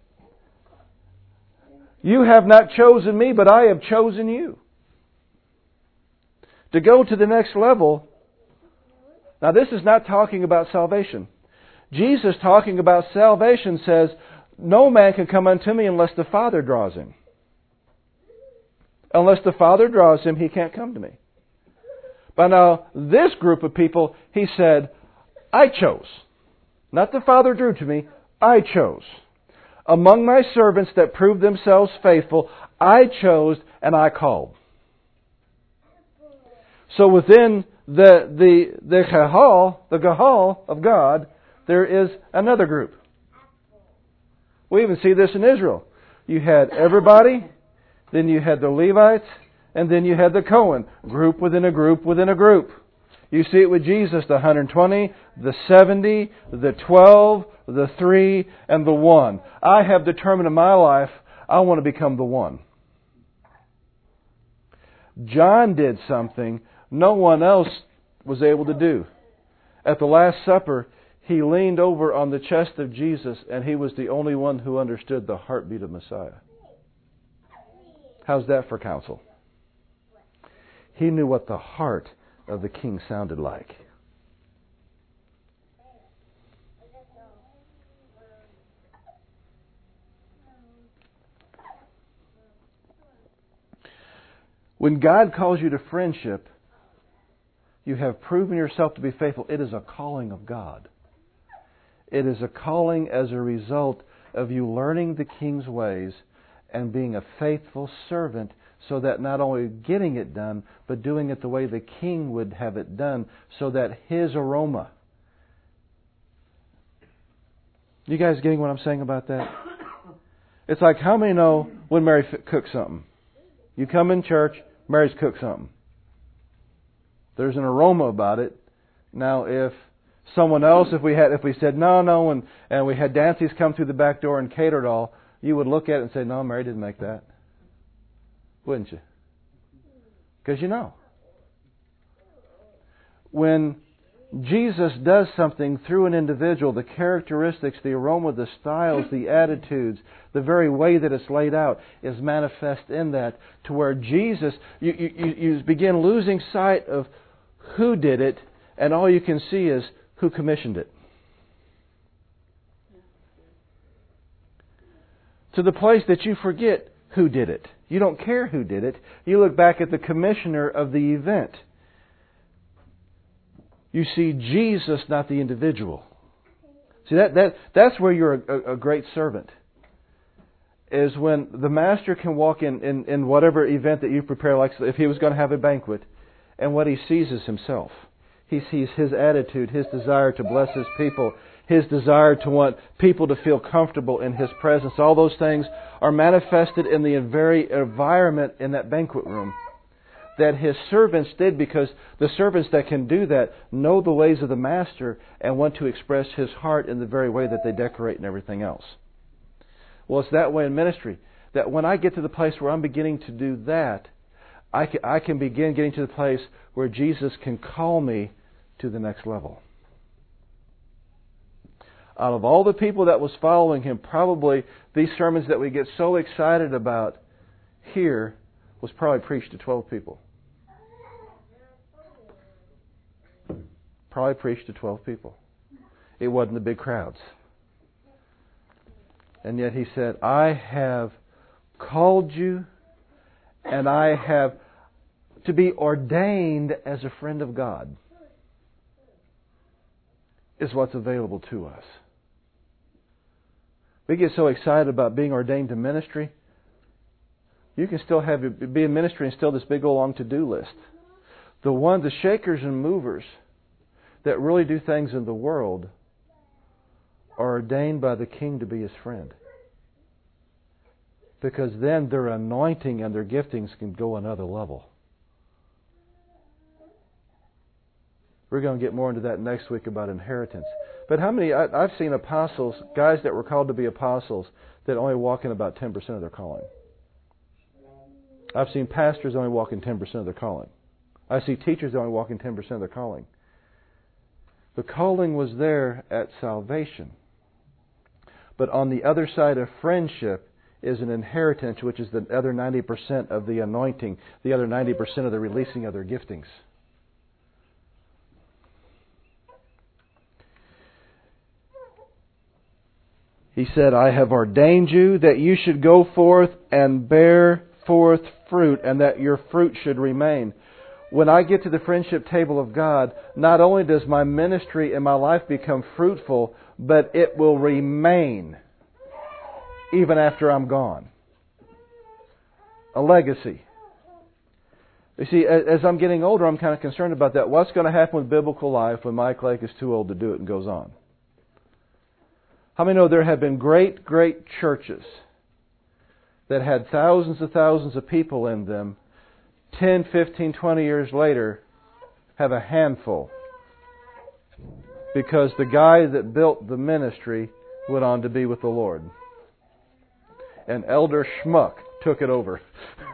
you have not chosen me, but I have chosen you. To go to the next level. Now this is not talking about salvation. Jesus talking about salvation says, no man can come unto me unless the Father draws him. Unless the Father draws him, he can't come to me. But now, this group of people, he said, I chose. Not the Father drew to me, I chose. Among my servants that proved themselves faithful, I chose and I called. So within the the the Gahal, the Gahal of God, there is another group. We even see this in Israel. You had everybody, then you had the Levites, And then you had the Cohen, group within a group within a group. You see it with Jesus, the one hundred twenty, the seventy, the twelve, the three, and the one. I have determined in my life, I want to become the one. John did something no one else was able to do. At the Last Supper, he leaned over on the chest of Jesus, and he was the only one who understood the heartbeat of Messiah. How's that for counsel? He knew what the heart of the king sounded like. When God calls you to friendship, you have proven yourself to be faithful. It is a calling of God. It is a calling as a result of you learning the King's ways and being a faithful servant, so that not only getting it done, but doing it the way the King would have it done, so that His aroma. You guys getting what I'm saying about that? It's like, how many know when Mary cooks something? You come in church, Mary's cooked something. There's an aroma about it. Now, if someone else, if we had, if we said no, no, and and we had dances come through the back door and catered all, you would look at it and say, no, Mary didn't make that. Wouldn't you? Because you know. When Jesus does something through an individual, the characteristics, the aroma, the styles, the attitudes, the very way that it's laid out is manifest in that, to where Jesus, you, you, you begin losing sight of who did it, and all you can see is who commissioned it. To the place that you forget who did it. You don't care who did it. You look back at the commissioner of the event. You see Jesus, not the individual. See, that, that that's where you're a, a great servant. Is when the master can walk in, in, in whatever event that you prepare, like if he was going to have a banquet, and what he sees is himself. He sees his attitude, his desire to bless his people, his desire to want people to feel comfortable in his presence. All those things are manifested in the very environment in that banquet room that his servants did, because the servants that can do that know the ways of the master and want to express his heart in the very way that they decorate and everything else. Well, it's that way in ministry, that when I get to the place where I'm beginning to do that, I can, I can begin getting to the place where Jesus can call me to the next level. Out of all the people that was following him, probably these sermons that we get so excited about here was probably preached to twelve people. Probably preached to twelve people. It wasn't the big crowds. And yet he said, I have called you, and I have to be ordained as a friend of God, is what's available to us. We get so excited about being ordained to ministry. You can still have be in ministry and still this big old long to-do list. The one, the shakers and movers that really do things in the world are ordained by the King to be His friend. Because then their anointing and their giftings can go another level. We're going to get more into that next week about inheritance. But how many, I, I've seen apostles, guys that were called to be apostles, that only walk in about ten percent of their calling. I've seen pastors only walk in ten percent of their calling. I see teachers that only walk in ten percent of their calling. The calling was there at salvation. But on the other side of friendship is an inheritance, which is the other ninety percent of the anointing, the other ninety percent of the releasing of their giftings. He said, I have ordained you that you should go forth and bear forth fruit, and that your fruit should remain. When I get to the friendship table of God, not only does my ministry and my life become fruitful, but it will remain even after I'm gone. A legacy. You see, as I'm getting older, I'm kind of concerned about that. What's going to happen with biblical life when Mike Lake is too old to do it and goes on? How many know there have been great, great churches that had thousands and thousands of people in them, ten, fifteen, twenty years later have a handful. Because the guy that built the ministry went on to be with the Lord. And Elder Schmuck took it over.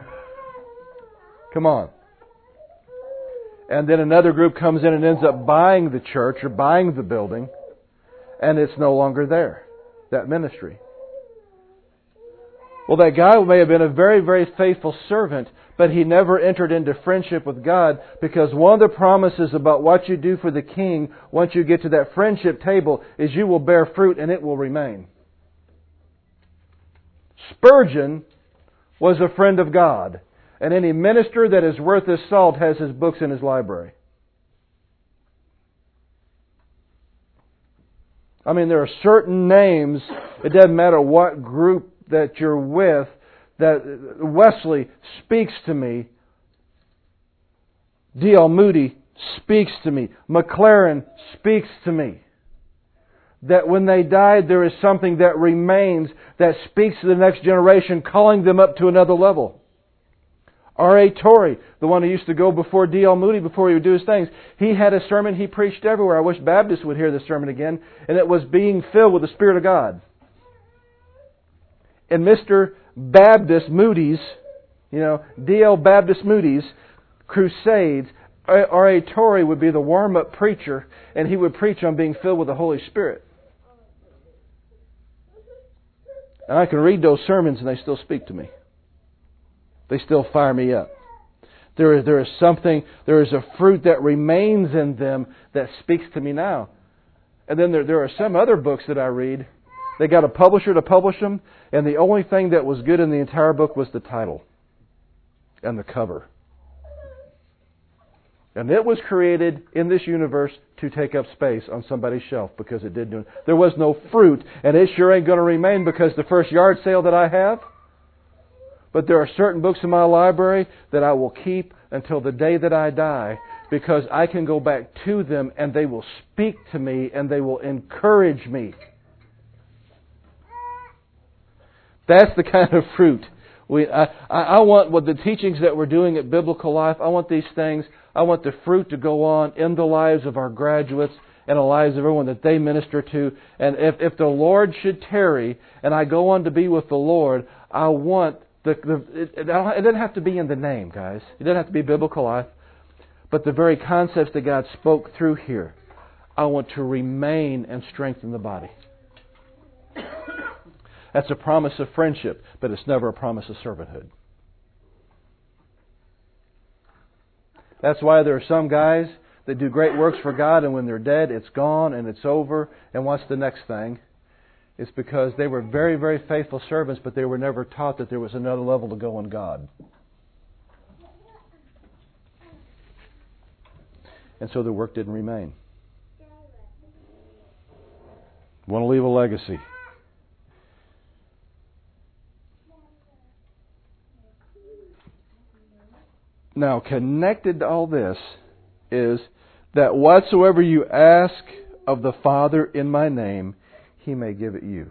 Come on. And then another group comes in and ends up buying the church or buying the building, and it's no longer there, that ministry. Well, that guy may have been a very, very faithful servant, but he never entered into friendship with God, because one of the promises about what you do for the King once you get to that friendship table is you will bear fruit and it will remain. Spurgeon was a friend of God, and any minister that is worth his salt has his books in his library. I mean, there are certain names, it doesn't matter what group that you're with, that Wesley speaks to me. D L Moody speaks to me. McLaren speaks to me. That when they died, there is something that remains that speaks to the next generation, calling them up to another level. R A Torrey, the one who used to go before D L Moody before he would do his things, he had a sermon he preached everywhere. I wish Baptists would hear this sermon again. And it was being filled with the Spirit of God. And Mister Baptist Moody's, you know, D L Baptist Moody's crusades, R A Torrey would be the warm-up preacher, and he would preach on being filled with the Holy Spirit. And I can read those sermons and they still speak to me. They still fire me up. There is, there is something, there is a fruit that remains in them that speaks to me now. And then there, there are some other books that I read. They got a publisher to publish them, and the only thing that was good in the entire book was the title and the cover. And it was created in this universe to take up space on somebody's shelf because it did. There was no fruit, and it sure ain't going to remain because the first yard sale that I have. But there are certain books in my library that I will keep until the day that I die, because I can go back to them and they will speak to me and they will encourage me. That's the kind of fruit. We, I, I want what the teachings that we're doing at Biblical Life, I want these things, I want the fruit to go on in the lives of our graduates and the lives of everyone that they minister to. And if, if the Lord should tarry and I go on to be with the Lord, I want the, the it, it doesn't have to be in the name, guys. It doesn't have to be Biblical Life. But the very concepts that God spoke through here, I want to remain and strengthen the body. That's a promise of friendship, but it's never a promise of servanthood. That's why there are some guys that do great works for God, and when they're dead, it's gone and it's over, and what's the next thing? It's because they were very, very faithful servants, but they were never taught that there was another level to go in God. And so the work didn't remain. Want to leave a legacy. Now, connected to all this is that whatsoever you ask of the Father in my name, He may give it you.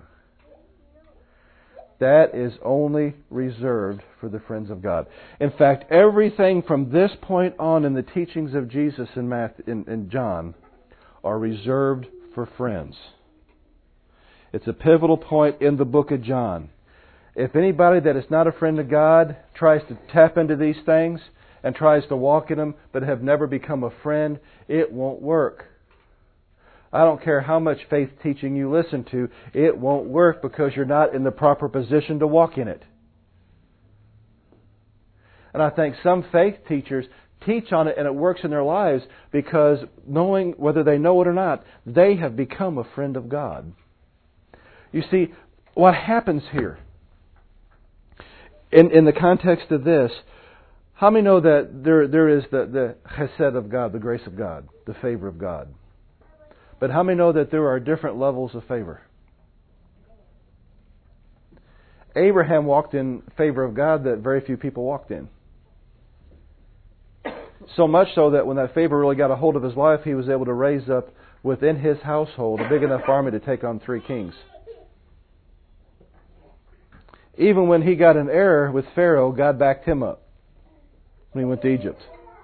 That is only reserved for the friends of God. In fact, everything from this point on in the teachings of Jesus in, Matthew, in, in John are reserved for friends. It's a pivotal point in the book of John. If anybody that is not a friend of God tries to tap into these things and tries to walk in them but have never become a friend, it won't work. I don't care how much faith teaching you listen to, it won't work because you're not in the proper position to walk in it. And I think some faith teachers teach on it and it works in their lives because knowing whether they know it or not, they have become a friend of God. You see, what happens here, in, in the context of this, how many know that there there is the, the chesed of God, the grace of God, the favor of God? But how many know that there are different levels of favor? Abraham walked in favor of God that very few people walked in. So much so that when that favor really got a hold of his life, he was able to raise up within his household a big enough army to take on three kings. Even when he got in error with Pharaoh, God backed him up. when he went to Egypt.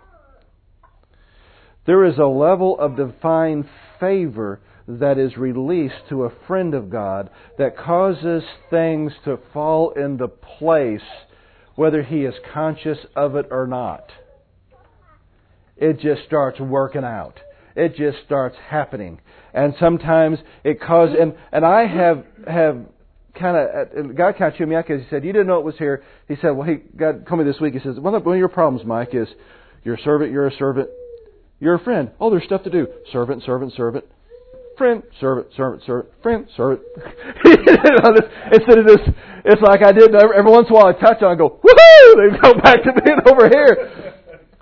There is a level of divine favor that is released to a friend of God that causes things to fall into place whether he is conscious of it or not. It just starts working out. It just starts happening. And sometimes it causes... And, and I have have kind of... God kind of chewed me out because he said, you didn't know it was here. He said, well, he, God told me this week, he says, one of your problems, Mike, is you're a servant, you're a servant, you're a friend. Oh, there's stuff to do. Servant, servant, servant. Friend, servant, servant, servant, friend, servant. Instead of this, it's like I did every once in a while I touch on and go, woohoo! They go back to being over here.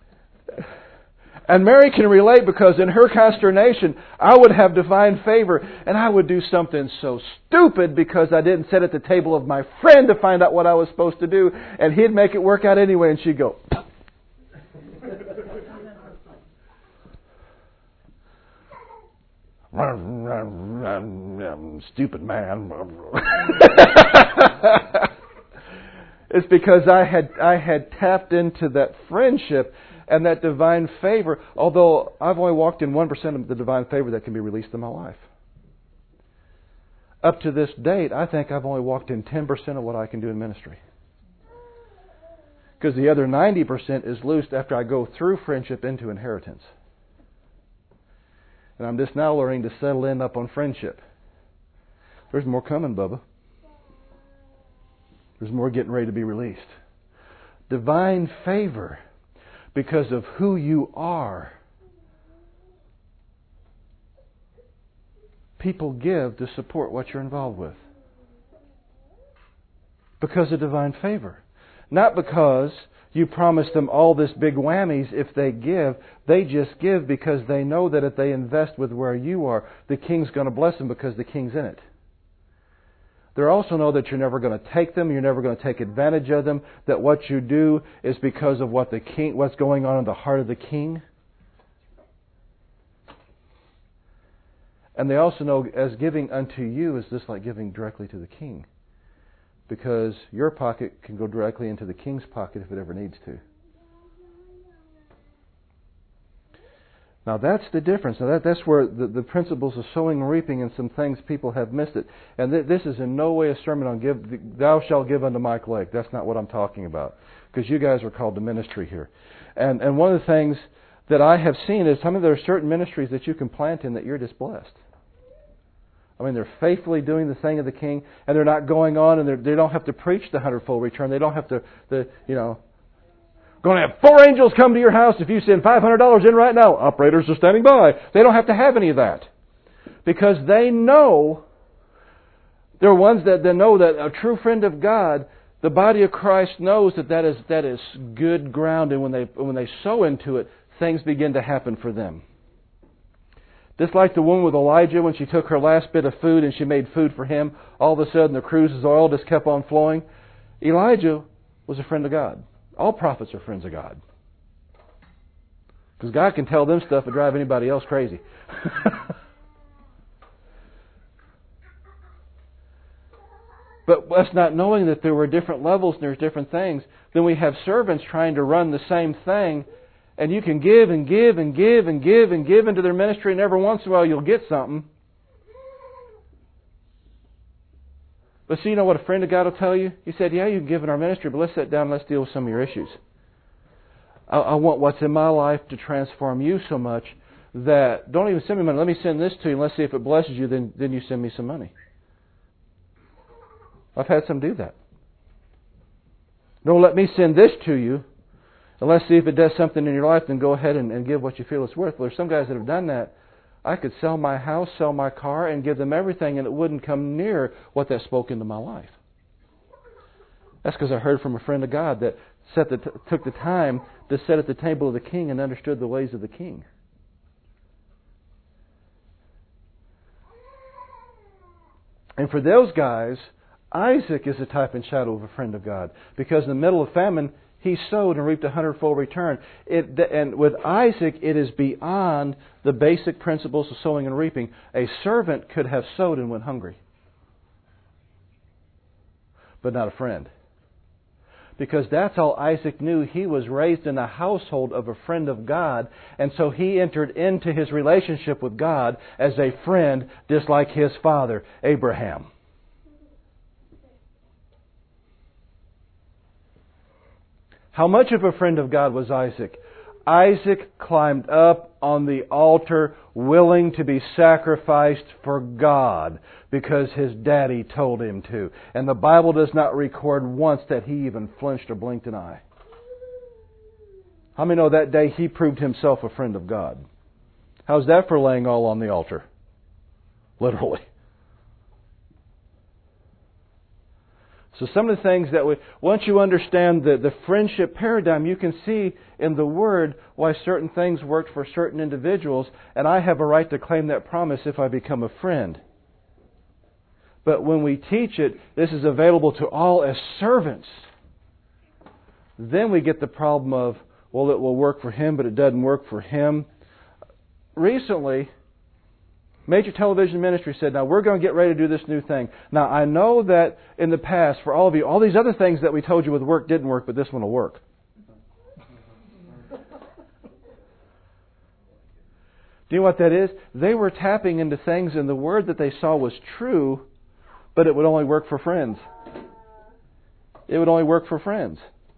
And Mary can relate because in her consternation, I would have divine favor and I would do something so stupid because I didn't sit at the table of my friend to find out what I was supposed to do, and he'd make it work out anyway, and she'd go, stupid man. It's because I had I had tapped into that friendship and that divine favor, although I've only walked in one percent of the divine favor that can be released in my life. Up to this date, I think I've only walked in ten percent of what I can do in ministry. Because the other ninety percent is loosed after I go through friendship into inheritance. And I'm just now learning to settle in up on friendship. There's more coming, Bubba. There's more getting ready to be released. Divine favor because of who you are. People give to support what you're involved with. Because of divine favor. Not because you promise them all this big whammies if they give. They just give because they know that if they invest with where you are, the King's going to bless them because the King's in it. They also know that you're never going to take them, you're never going to take advantage of them, that what you do is because of what the King, what's going on in the heart of the King. And they also know as giving unto you is just like giving directly to the King. Because your pocket can go directly into the King's pocket if it ever needs to. Now that's the difference. Now that, that's where the, the principles of sowing and reaping and some things people have missed it. And th- this is in no way a sermon on give, thou shalt give unto Mike Lake. That's not what I'm talking about. Because you guys are called to ministry here. And and one of the things that I have seen is some of there are certain ministries that you can plant in that you're just blessed. I mean, they're faithfully doing the thing of the King, and they're not going on, and they don't have to preach the hundredfold return. They don't have to, the you know, going to have four angels come to your house if you send five hundred dollars in right now. Operators are standing by. They don't have to have any of that. Because they know, they're ones that, that know that a true friend of God, the body of Christ knows that that is, that is good ground, and when they, when they sow into it, things begin to happen for them. Just like the woman with Elijah when she took her last bit of food and she made food for him, all of a sudden the cruse's oil just kept on flowing. Elijah was a friend of God. All prophets are friends of God. Because God can tell them stuff and drive anybody else crazy. But us not knowing that there were different levels and there's different things, then we have servants trying to run the same thing. And you can give and give and give and give and give into their ministry, and every once in a while you'll get something. But see, you know what a friend of God will tell you? He said, yeah, you can give in our ministry, but let's sit down and let's deal with some of your issues. I, I want what's in my life to transform you so much that don't even send me money. Let me send this to you, and let's see if it blesses you, then, then you send me some money. I've had some do that. Don't let me send this to you. And let's see if it does something in your life, then go ahead and, and give what you feel it's worth. Well, there's some guys that have done that. I could sell my house, sell my car, and give them everything, and it wouldn't come near what that spoke into my life. That's because I heard from a friend of God that set the t- took the time to sit at the table of the King and understood the ways of the King. And for those guys, Isaac is a type and shadow of a friend of God. Because in the middle of famine, he sowed and reaped a hundredfold return. It, and with Isaac, it is beyond the basic principles of sowing and reaping. A servant could have sowed and went hungry, but not a friend. Because that's all Isaac knew. He was raised in a household of a friend of God, and so he entered into his relationship with God as a friend, just like his father, Abraham. How much of a friend of God was Isaac? Isaac climbed up on the altar willing to be sacrificed for God because his daddy told him to. And the Bible does not record once that he even flinched or blinked an eye. How many know that day he proved himself a friend of God? How's that for laying all on the altar? Literally. So some of the things that we, once you understand the, the friendship paradigm, you can see in the Word why certain things worked for certain individuals, and I have a right to claim that promise if I become a friend. But when we teach it, this is available to all as servants. Then we get the problem of, well, it will work for him, but it doesn't work for him. Recently, Major Television Ministry said, now we're going to get ready to do this new thing. Now I know that in the past, for all of you, all these other things that we told you would work didn't work, but this one will work. Do you know what that is? They were tapping into things in the Word that they saw was true, but it would only work for friends. It would only work for friends.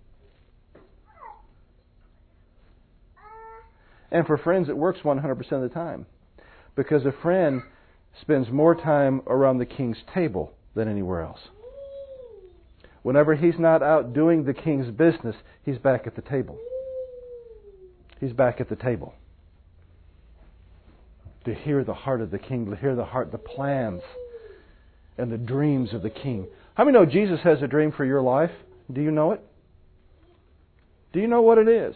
And for friends, it works one hundred percent of the time. Because a friend spends more time around the king's table than anywhere else. Whenever he's not out doing the king's business, he's back at the table. He's back at the table. To hear the heart of the king, to hear the heart, the plans and the dreams of the king. How many know Jesus has a dream for your life? Do you know it? Do you know what it is?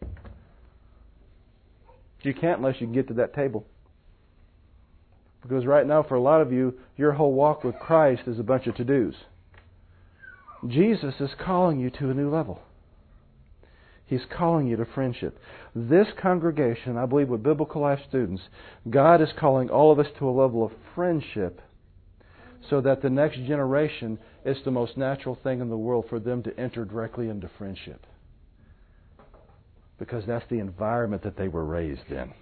You can't unless you can get to that table. Because right now, for a lot of you, your whole walk with Christ is a bunch of to-dos. Jesus is calling you to a new level. He's calling you to friendship. This congregation, I believe with Biblical Life students, God is calling all of us to a level of friendship so that the next generation is the most natural thing in the world for them to enter directly into friendship. Because that's the environment that they were raised in.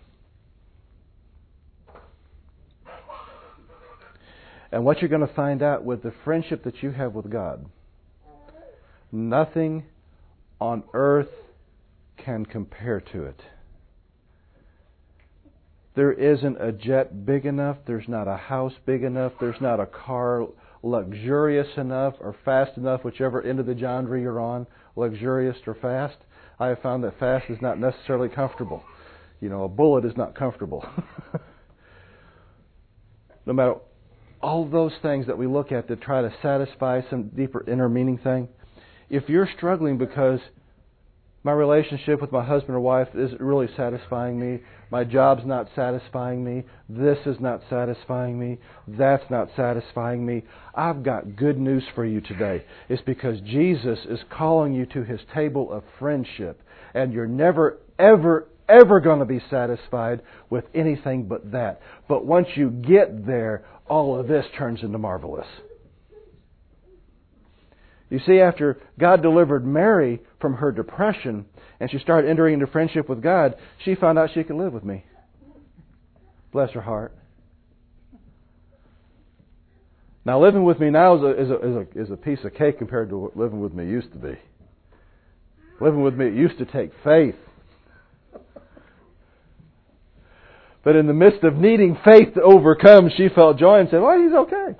And what you're going to find out with the friendship that you have with God, nothing on earth can compare to it. There isn't a jet big enough. There's not a house big enough. There's not a car luxurious enough or fast enough, whichever end of the genre you're on, luxurious or fast. I have found that fast is not necessarily comfortable. You know, a bullet is not comfortable. No matter all those things that we look at to try to satisfy some deeper inner meaning thing, if you're struggling because my relationship with my husband or wife isn't really satisfying me, my job's not satisfying me, this is not satisfying me, that's not satisfying me, I've got good news for you today. It's because Jesus is calling you to His table of friendship, and you're never, ever, ever going to be satisfied with anything but that. But once you get there, all of this turns into marvelous. You see, after God delivered Mary from her depression and she started entering into friendship with God, she found out she could live with me. Bless her heart. Now, living with me now is a, is a, is a, is a piece of cake compared to what living with me used to be. Living with me used to take faith. But in the midst of needing faith to overcome, she felt joy and said, well, he's okay.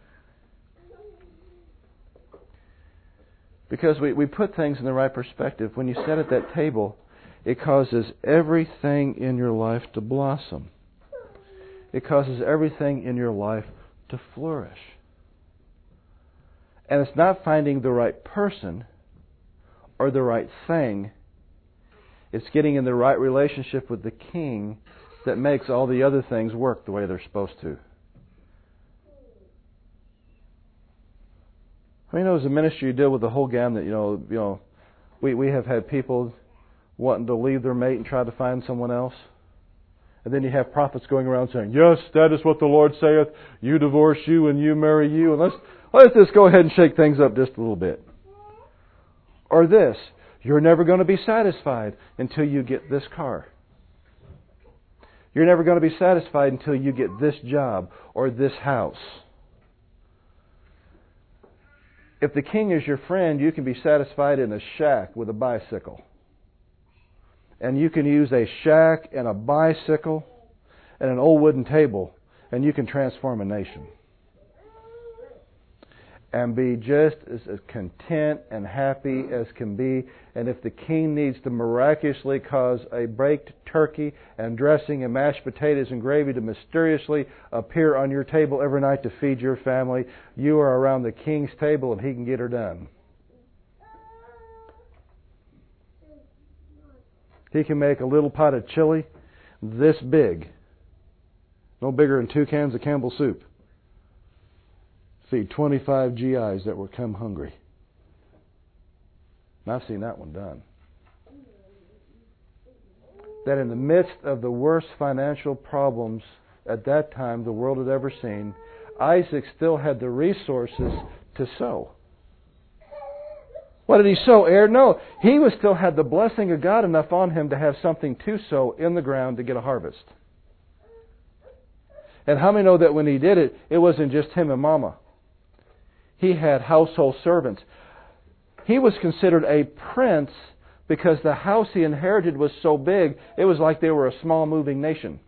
Because we, we put things in the right perspective. When you sit at that table, it causes everything in your life to blossom. It causes everything in your life to flourish. And it's not finding the right person or the right thing. It's getting in the right relationship with the King that makes all the other things work the way they're supposed to. I mean, as a ministry, you deal with the whole gamut. You know, you know, we we have had people wanting to leave their mate and try to find someone else, and then you have prophets going around saying, "Yes, that is what the Lord saith. You divorce you, and you marry you." And let's let's just go ahead and shake things up just a little bit. Or this, you're never going to be satisfied until you get this car. You're never going to be satisfied until you get this job or this house. If the king is your friend, you can be satisfied in a shack with a bicycle. And you can use a shack and a bicycle and an old wooden table, and you can transform a nation. And be just as content and happy as can be. And if the king needs to miraculously cause a baked turkey and dressing and mashed potatoes and gravy to mysteriously appear on your table every night to feed your family, you are around the king's table and he can get her done. He can make a little pot of chili this big, no bigger than two cans of Campbell soup. Feed twenty-five G Is that will come hungry. And I've seen that one done. That in the midst of the worst financial problems at that time the world had ever seen, Isaac still had the resources to sow. What did he sow, heir? No, he was still had the blessing of God enough on him to have something to sow in the ground to get a harvest. And how many know that when he did it, it wasn't just him and Mama? He had household servants. He was considered a prince because the house he inherited was so big, it was like they were a small moving nation.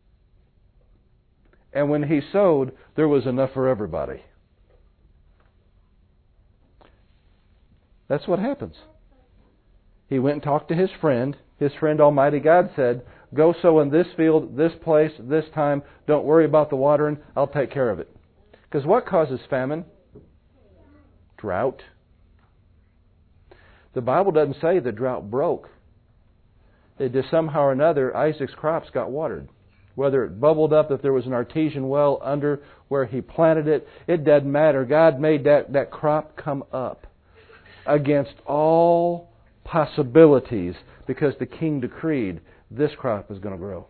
And when he sowed, there was enough for everybody. That's what happens. He went and talked to his friend. His friend Almighty God said, go sow in this field, this place, this time. Don't worry about the watering. I'll take care of it. Because what causes famine? Drought. The Bible doesn't say the drought broke. It just somehow or another, Isaac's crops got watered. Whether it bubbled up, if there was an artesian well under where he planted it, it doesn't matter. God made that, that crop come up against all possibilities because the king decreed this crop is going to grow.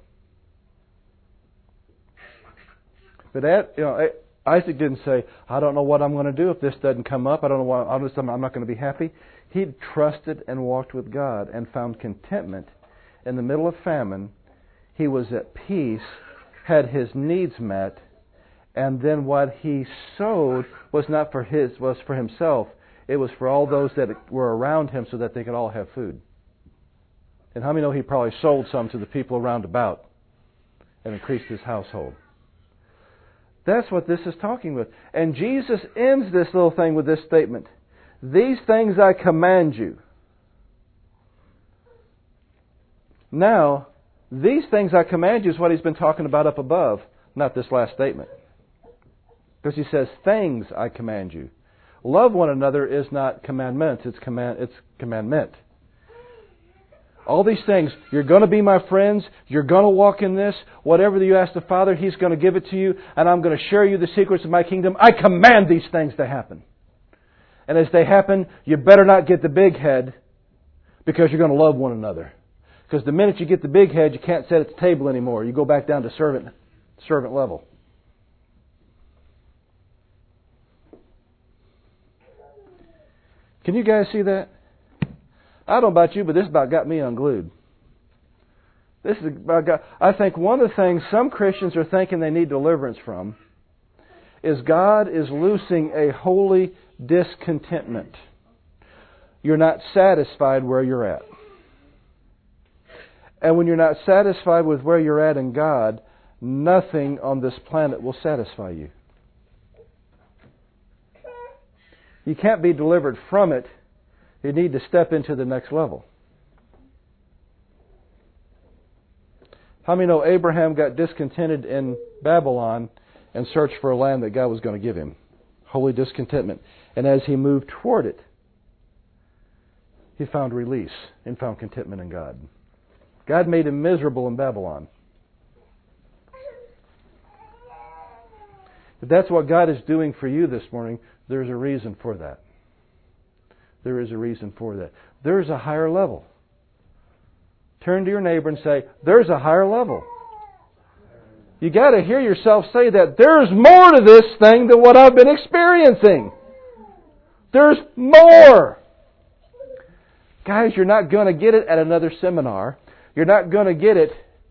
But that, you know, Isaac didn't say, I don't know what I'm going to do if this doesn't come up. I don't know what, I'm not going to be happy. He trusted and walked with God and found contentment in the middle of famine. He was at peace, had his needs met, and then what he sowed was not for his, was for himself. It was for all those that were around him so that they could all have food. And how many know he probably sold some to the people around about and increased his household? That's what this is talking with. And Jesus ends this little thing with this statement. These things I command you. Now, these things I command you is what he's been talking about up above, not this last statement. Because he says, things I command you. Love one another is not commandments, it's command it's commandment. All these things, you're going to be my friends, you're going to walk in this, whatever you ask the Father, He's going to give it to you, and I'm going to share you the secrets of my kingdom. I command these things to happen. And as they happen, you better not get the big head, because you're going to love one another. Because the minute you get the big head, you can't sit at the table anymore. You go back down to servant, servant level. Can you guys see that? I don't know about you, but this about got me unglued. This is about got, I think one of the things some Christians are thinking they need deliverance from is God is loosing a holy discontentment. You're not satisfied where you're at. And when you're not satisfied with where you're at in God, nothing on this planet will satisfy you. You can't be delivered from it. You need to step into the next level. How many know Abraham got discontented in Babylon and searched for a land that God was going to give him? Holy discontentment. And as he moved toward it, he found release and found contentment in God. God made him miserable in Babylon. If that's what God is doing for you this morning, there's a reason for that. There is a reason for that. There's a higher level. Turn to your neighbor and say, there's a higher level. You got to hear yourself say that. There's more to this thing than what I've been experiencing. There's more. Guys, you're not going to get it at another seminar. You're not going to get it.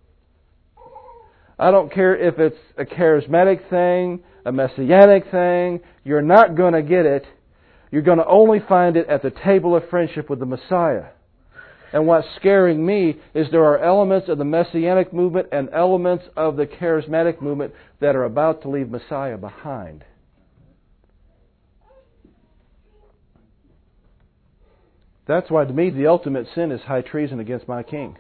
I don't care if it's a charismatic thing, a messianic thing. You're not going to get it. You're going to only find it at the table of friendship with the Messiah. And what's scaring me is there are elements of the messianic movement and elements of the charismatic movement that are about to leave Messiah behind. That's why, to me, the ultimate sin is high treason against my King.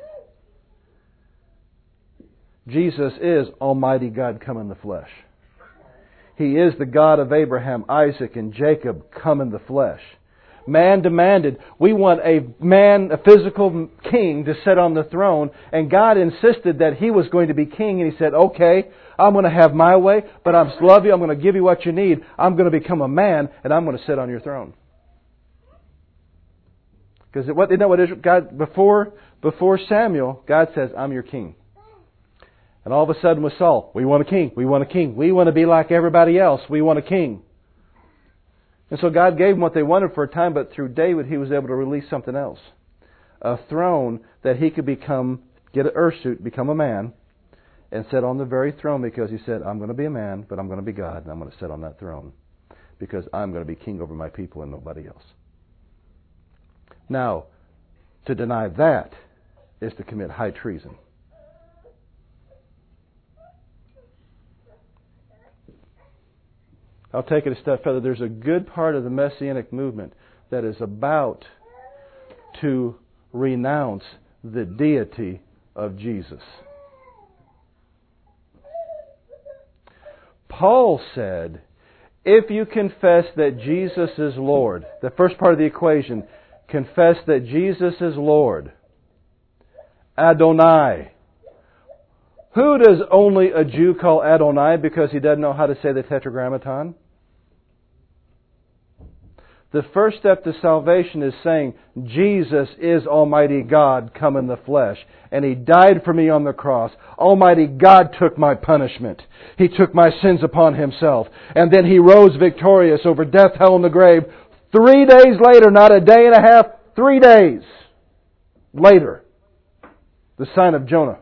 Jesus is Almighty God come in the flesh. He is the God of Abraham, Isaac, and Jacob come in the flesh. Man demanded, we want a man, a physical king to sit on the throne, and God insisted that He was going to be king, and He said, okay, I'm going to have my way, but I love you, I'm going to give you what you need. I'm going to become a man, and I'm going to sit on your throne. Because what you know what Israel, God before before Samuel, God says, I'm your king. And all of a sudden with Saul, we want a king, we want a king. We want to be like everybody else, we want a king. And so God gave them what they wanted for a time, but through David He was able to release something else. A throne that he could become, get an earth suit, become a man, and sit on the very throne because He said, I'm going to be a man, but I'm going to be God, and I'm going to sit on that throne. Because I'm going to be king over my people and nobody else. Now, to deny that is to commit high treason. I'll take it a step further. There's a good part of the Messianic movement that is about to renounce the deity of Jesus. Paul said, if you confess that Jesus is Lord, the first part of the equation, confess that Jesus is Lord. Adonai. Who does only a Jew call Adonai because he doesn't know how to say the Tetragrammaton? The first step to salvation is saying, Jesus is Almighty God come in the flesh. And He died for me on the cross. Almighty God took my punishment. He took my sins upon Himself. And then He rose victorious over death, hell, and the grave. Three days later, not a day and a half, three days later, the sign of Jonah.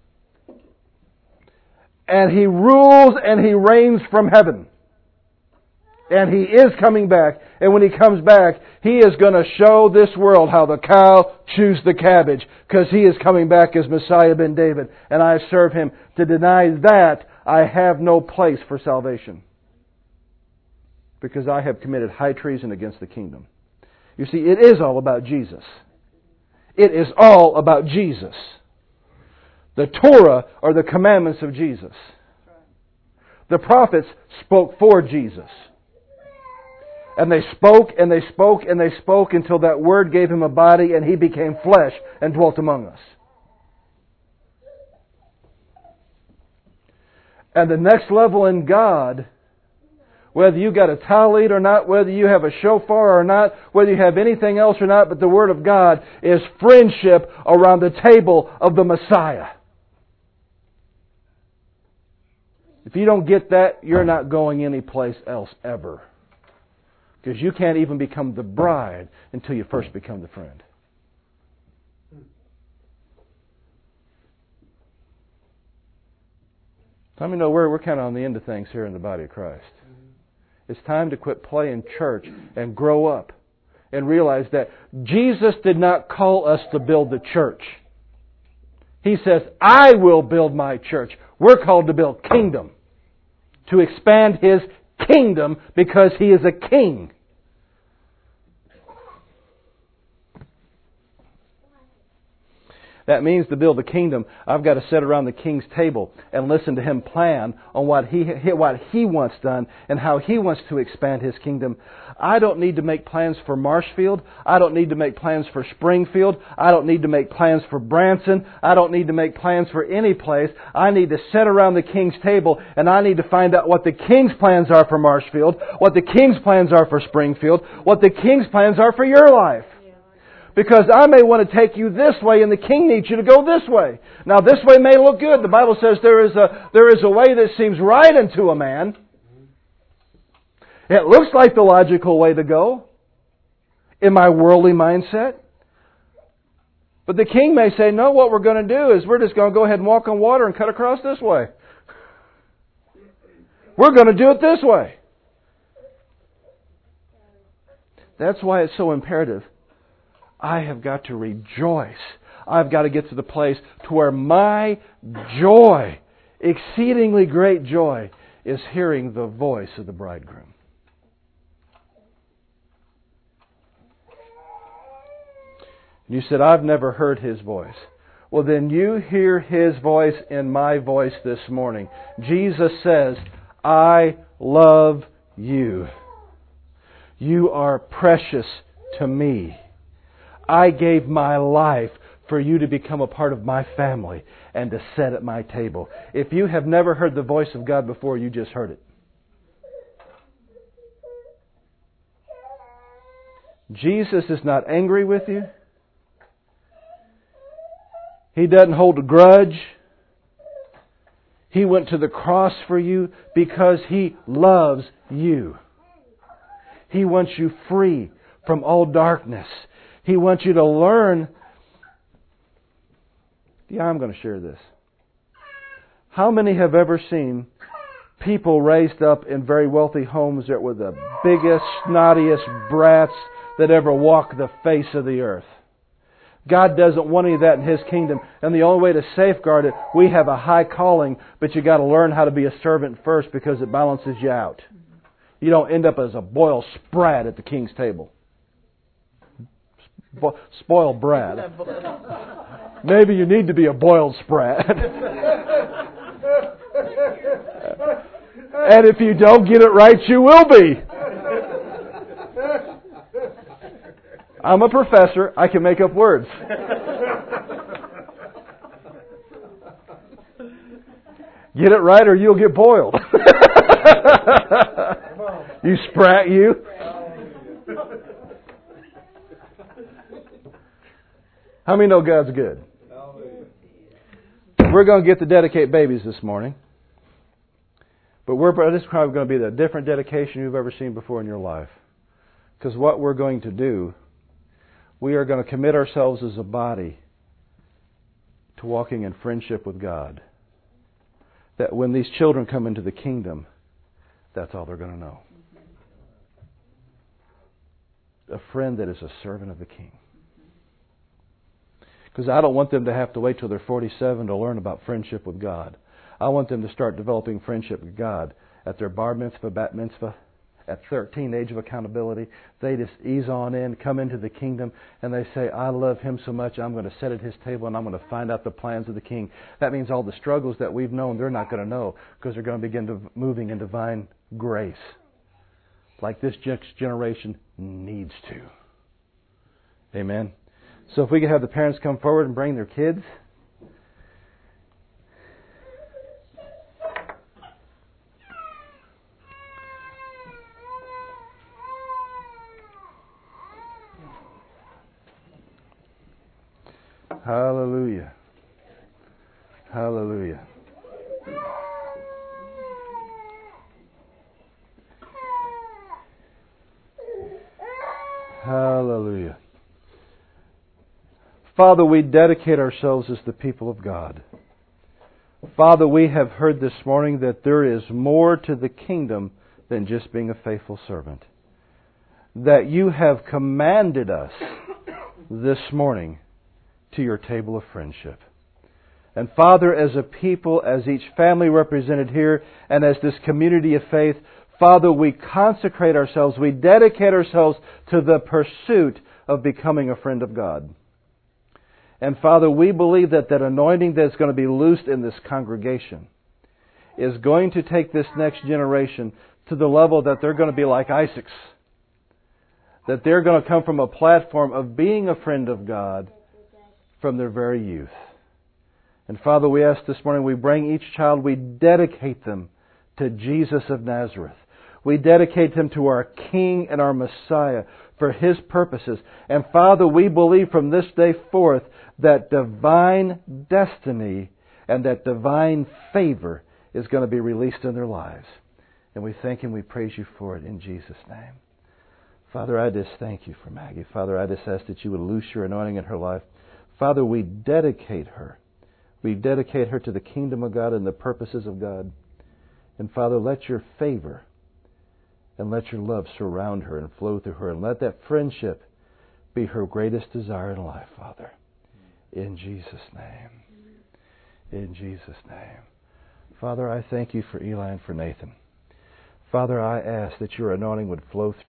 And He rules and He reigns from heaven. And He is coming back. And when He comes back, He is going to show this world how the cow chews the cabbage. Because He is coming back as Messiah ben David. And I serve Him. To deny that, I have no place for salvation. Because I have committed high treason against the kingdom. You see, it is all about Jesus. It is all about Jesus. The Torah are the commandments of Jesus. The prophets spoke for Jesus. And they spoke and they spoke and they spoke until that word gave Him a body and He became flesh and dwelt among us. And the next level in God, whether you got a tallit or not, whether you have a shofar or not, whether you have anything else or not, but the Word of God is friendship around the table of the Messiah. If you don't get that, you're not going anyplace else ever. Because you can't even become the bride until you first become the friend. How many know we're, we're kind of on the end of things here in the body of Christ? It's time to quit playing church and grow up and realize that Jesus did not call us to build the church. He says, I will build my church. We're called to build kingdom. To expand His kingdom because He is a king. That means to build the kingdom, I've got to sit around the king's table and listen to him plan on what he what he wants done and how he wants to expand his kingdom. I don't need to make plans for Marshfield. I don't need to make plans for Springfield. I don't need to make plans for Branson. I don't need to make plans for any place. I need to sit around the king's table and I need to find out what the king's plans are for Marshfield, what the king's plans are for Springfield, what the king's plans are for your life. Because I may want to take you this way and the king needs you to go this way. Now this way may look good. The Bible says there is a, there is a way that seems right unto a man. It looks like the logical way to go in my worldly mindset. But the king may say, no, what we're going to do is we're just going to go ahead and walk on water and cut across this way. We're going to do it this way. That's why it's so imperative. I have got to rejoice. I've got to get to the place to where my joy, exceedingly great joy, is hearing the voice of the bridegroom. You said, I've never heard His voice. Well, then you hear His voice in my voice this morning. Jesus says, I love you. You are precious to me. I gave my life for you to become a part of my family and to sit at my table. If you have never heard the voice of God before, you just heard it. Jesus is not angry with you. He doesn't hold a grudge. He went to the cross for you because He loves you. He wants you free from all darkness. He wants you to learn. Yeah, I'm going to share this. How many have ever seen people raised up in very wealthy homes that were the biggest, snottiest brats that ever walked the face of the earth? God doesn't want any of that in His kingdom. And the only way to safeguard it, we have a high calling, but you got to learn how to be a servant first because it balances you out. You don't end up as a boiled sprat at the king's table. Bo- spoiled brat. Maybe you need to be a boiled sprat. And if you don't get it right, you will be. I'm a professor. I can make up words. Get it right or you'll get boiled. You sprat, you. How many know God's good? We're going to get to dedicate babies this morning. But we're, this is probably going to be the different dedication you've ever seen before in your life. Because what we're going to do, we are going to commit ourselves as a body to walking in friendship with God. That when these children come into the kingdom, that's all they're going to know. A friend that is a servant of the King. Because I don't want them to have to wait till they're forty-seven to learn about friendship with God. I want them to start developing friendship with God at their bar mitzvah, bat mitzvah, at thirteen, age of accountability. They just ease on in, come into the kingdom, and they say, I love Him so much, I'm going to sit at His table and I'm going to find out the plans of the King. That means all the struggles that we've known, they're not going to know because they're going to begin to moving in divine grace. Like this next generation needs to. Amen. So if we could have the parents come forward and bring their kids. Hallelujah. Hallelujah. Hallelujah. Father, we dedicate ourselves as the people of God. Father, we have heard this morning that there is more to the kingdom than just being a faithful servant. That you have commanded us this morning to your table of friendship. And Father, as a people, as each family represented here, and as this community of faith, Father, we consecrate ourselves, we dedicate ourselves to the pursuit of becoming a friend of God. And Father, we believe that that anointing that's going to be loosed in this congregation is going to take this next generation to the level that they're going to be like Isaac's. That they're going to come from a platform of being a friend of God from their very youth. And Father, we ask this morning, we bring each child, we dedicate them to Jesus of Nazareth. We dedicate them to our King and our Messiah for His purposes. And Father, we believe from this day forth that divine destiny and that divine favor is going to be released in their lives. And we thank and we praise you for it in Jesus' name. Father, I just thank you for Maggie. Father, I just ask that you would loose your anointing in her life. Father, we dedicate her. We dedicate her to the kingdom of God and the purposes of God. And Father, let your favor and let your love surround her and flow through her. And let that friendship be her greatest desire in life, Father. In Jesus' name. In Jesus' name. Father, I thank you for Eli and for Nathan. Father, I ask that your anointing would flow through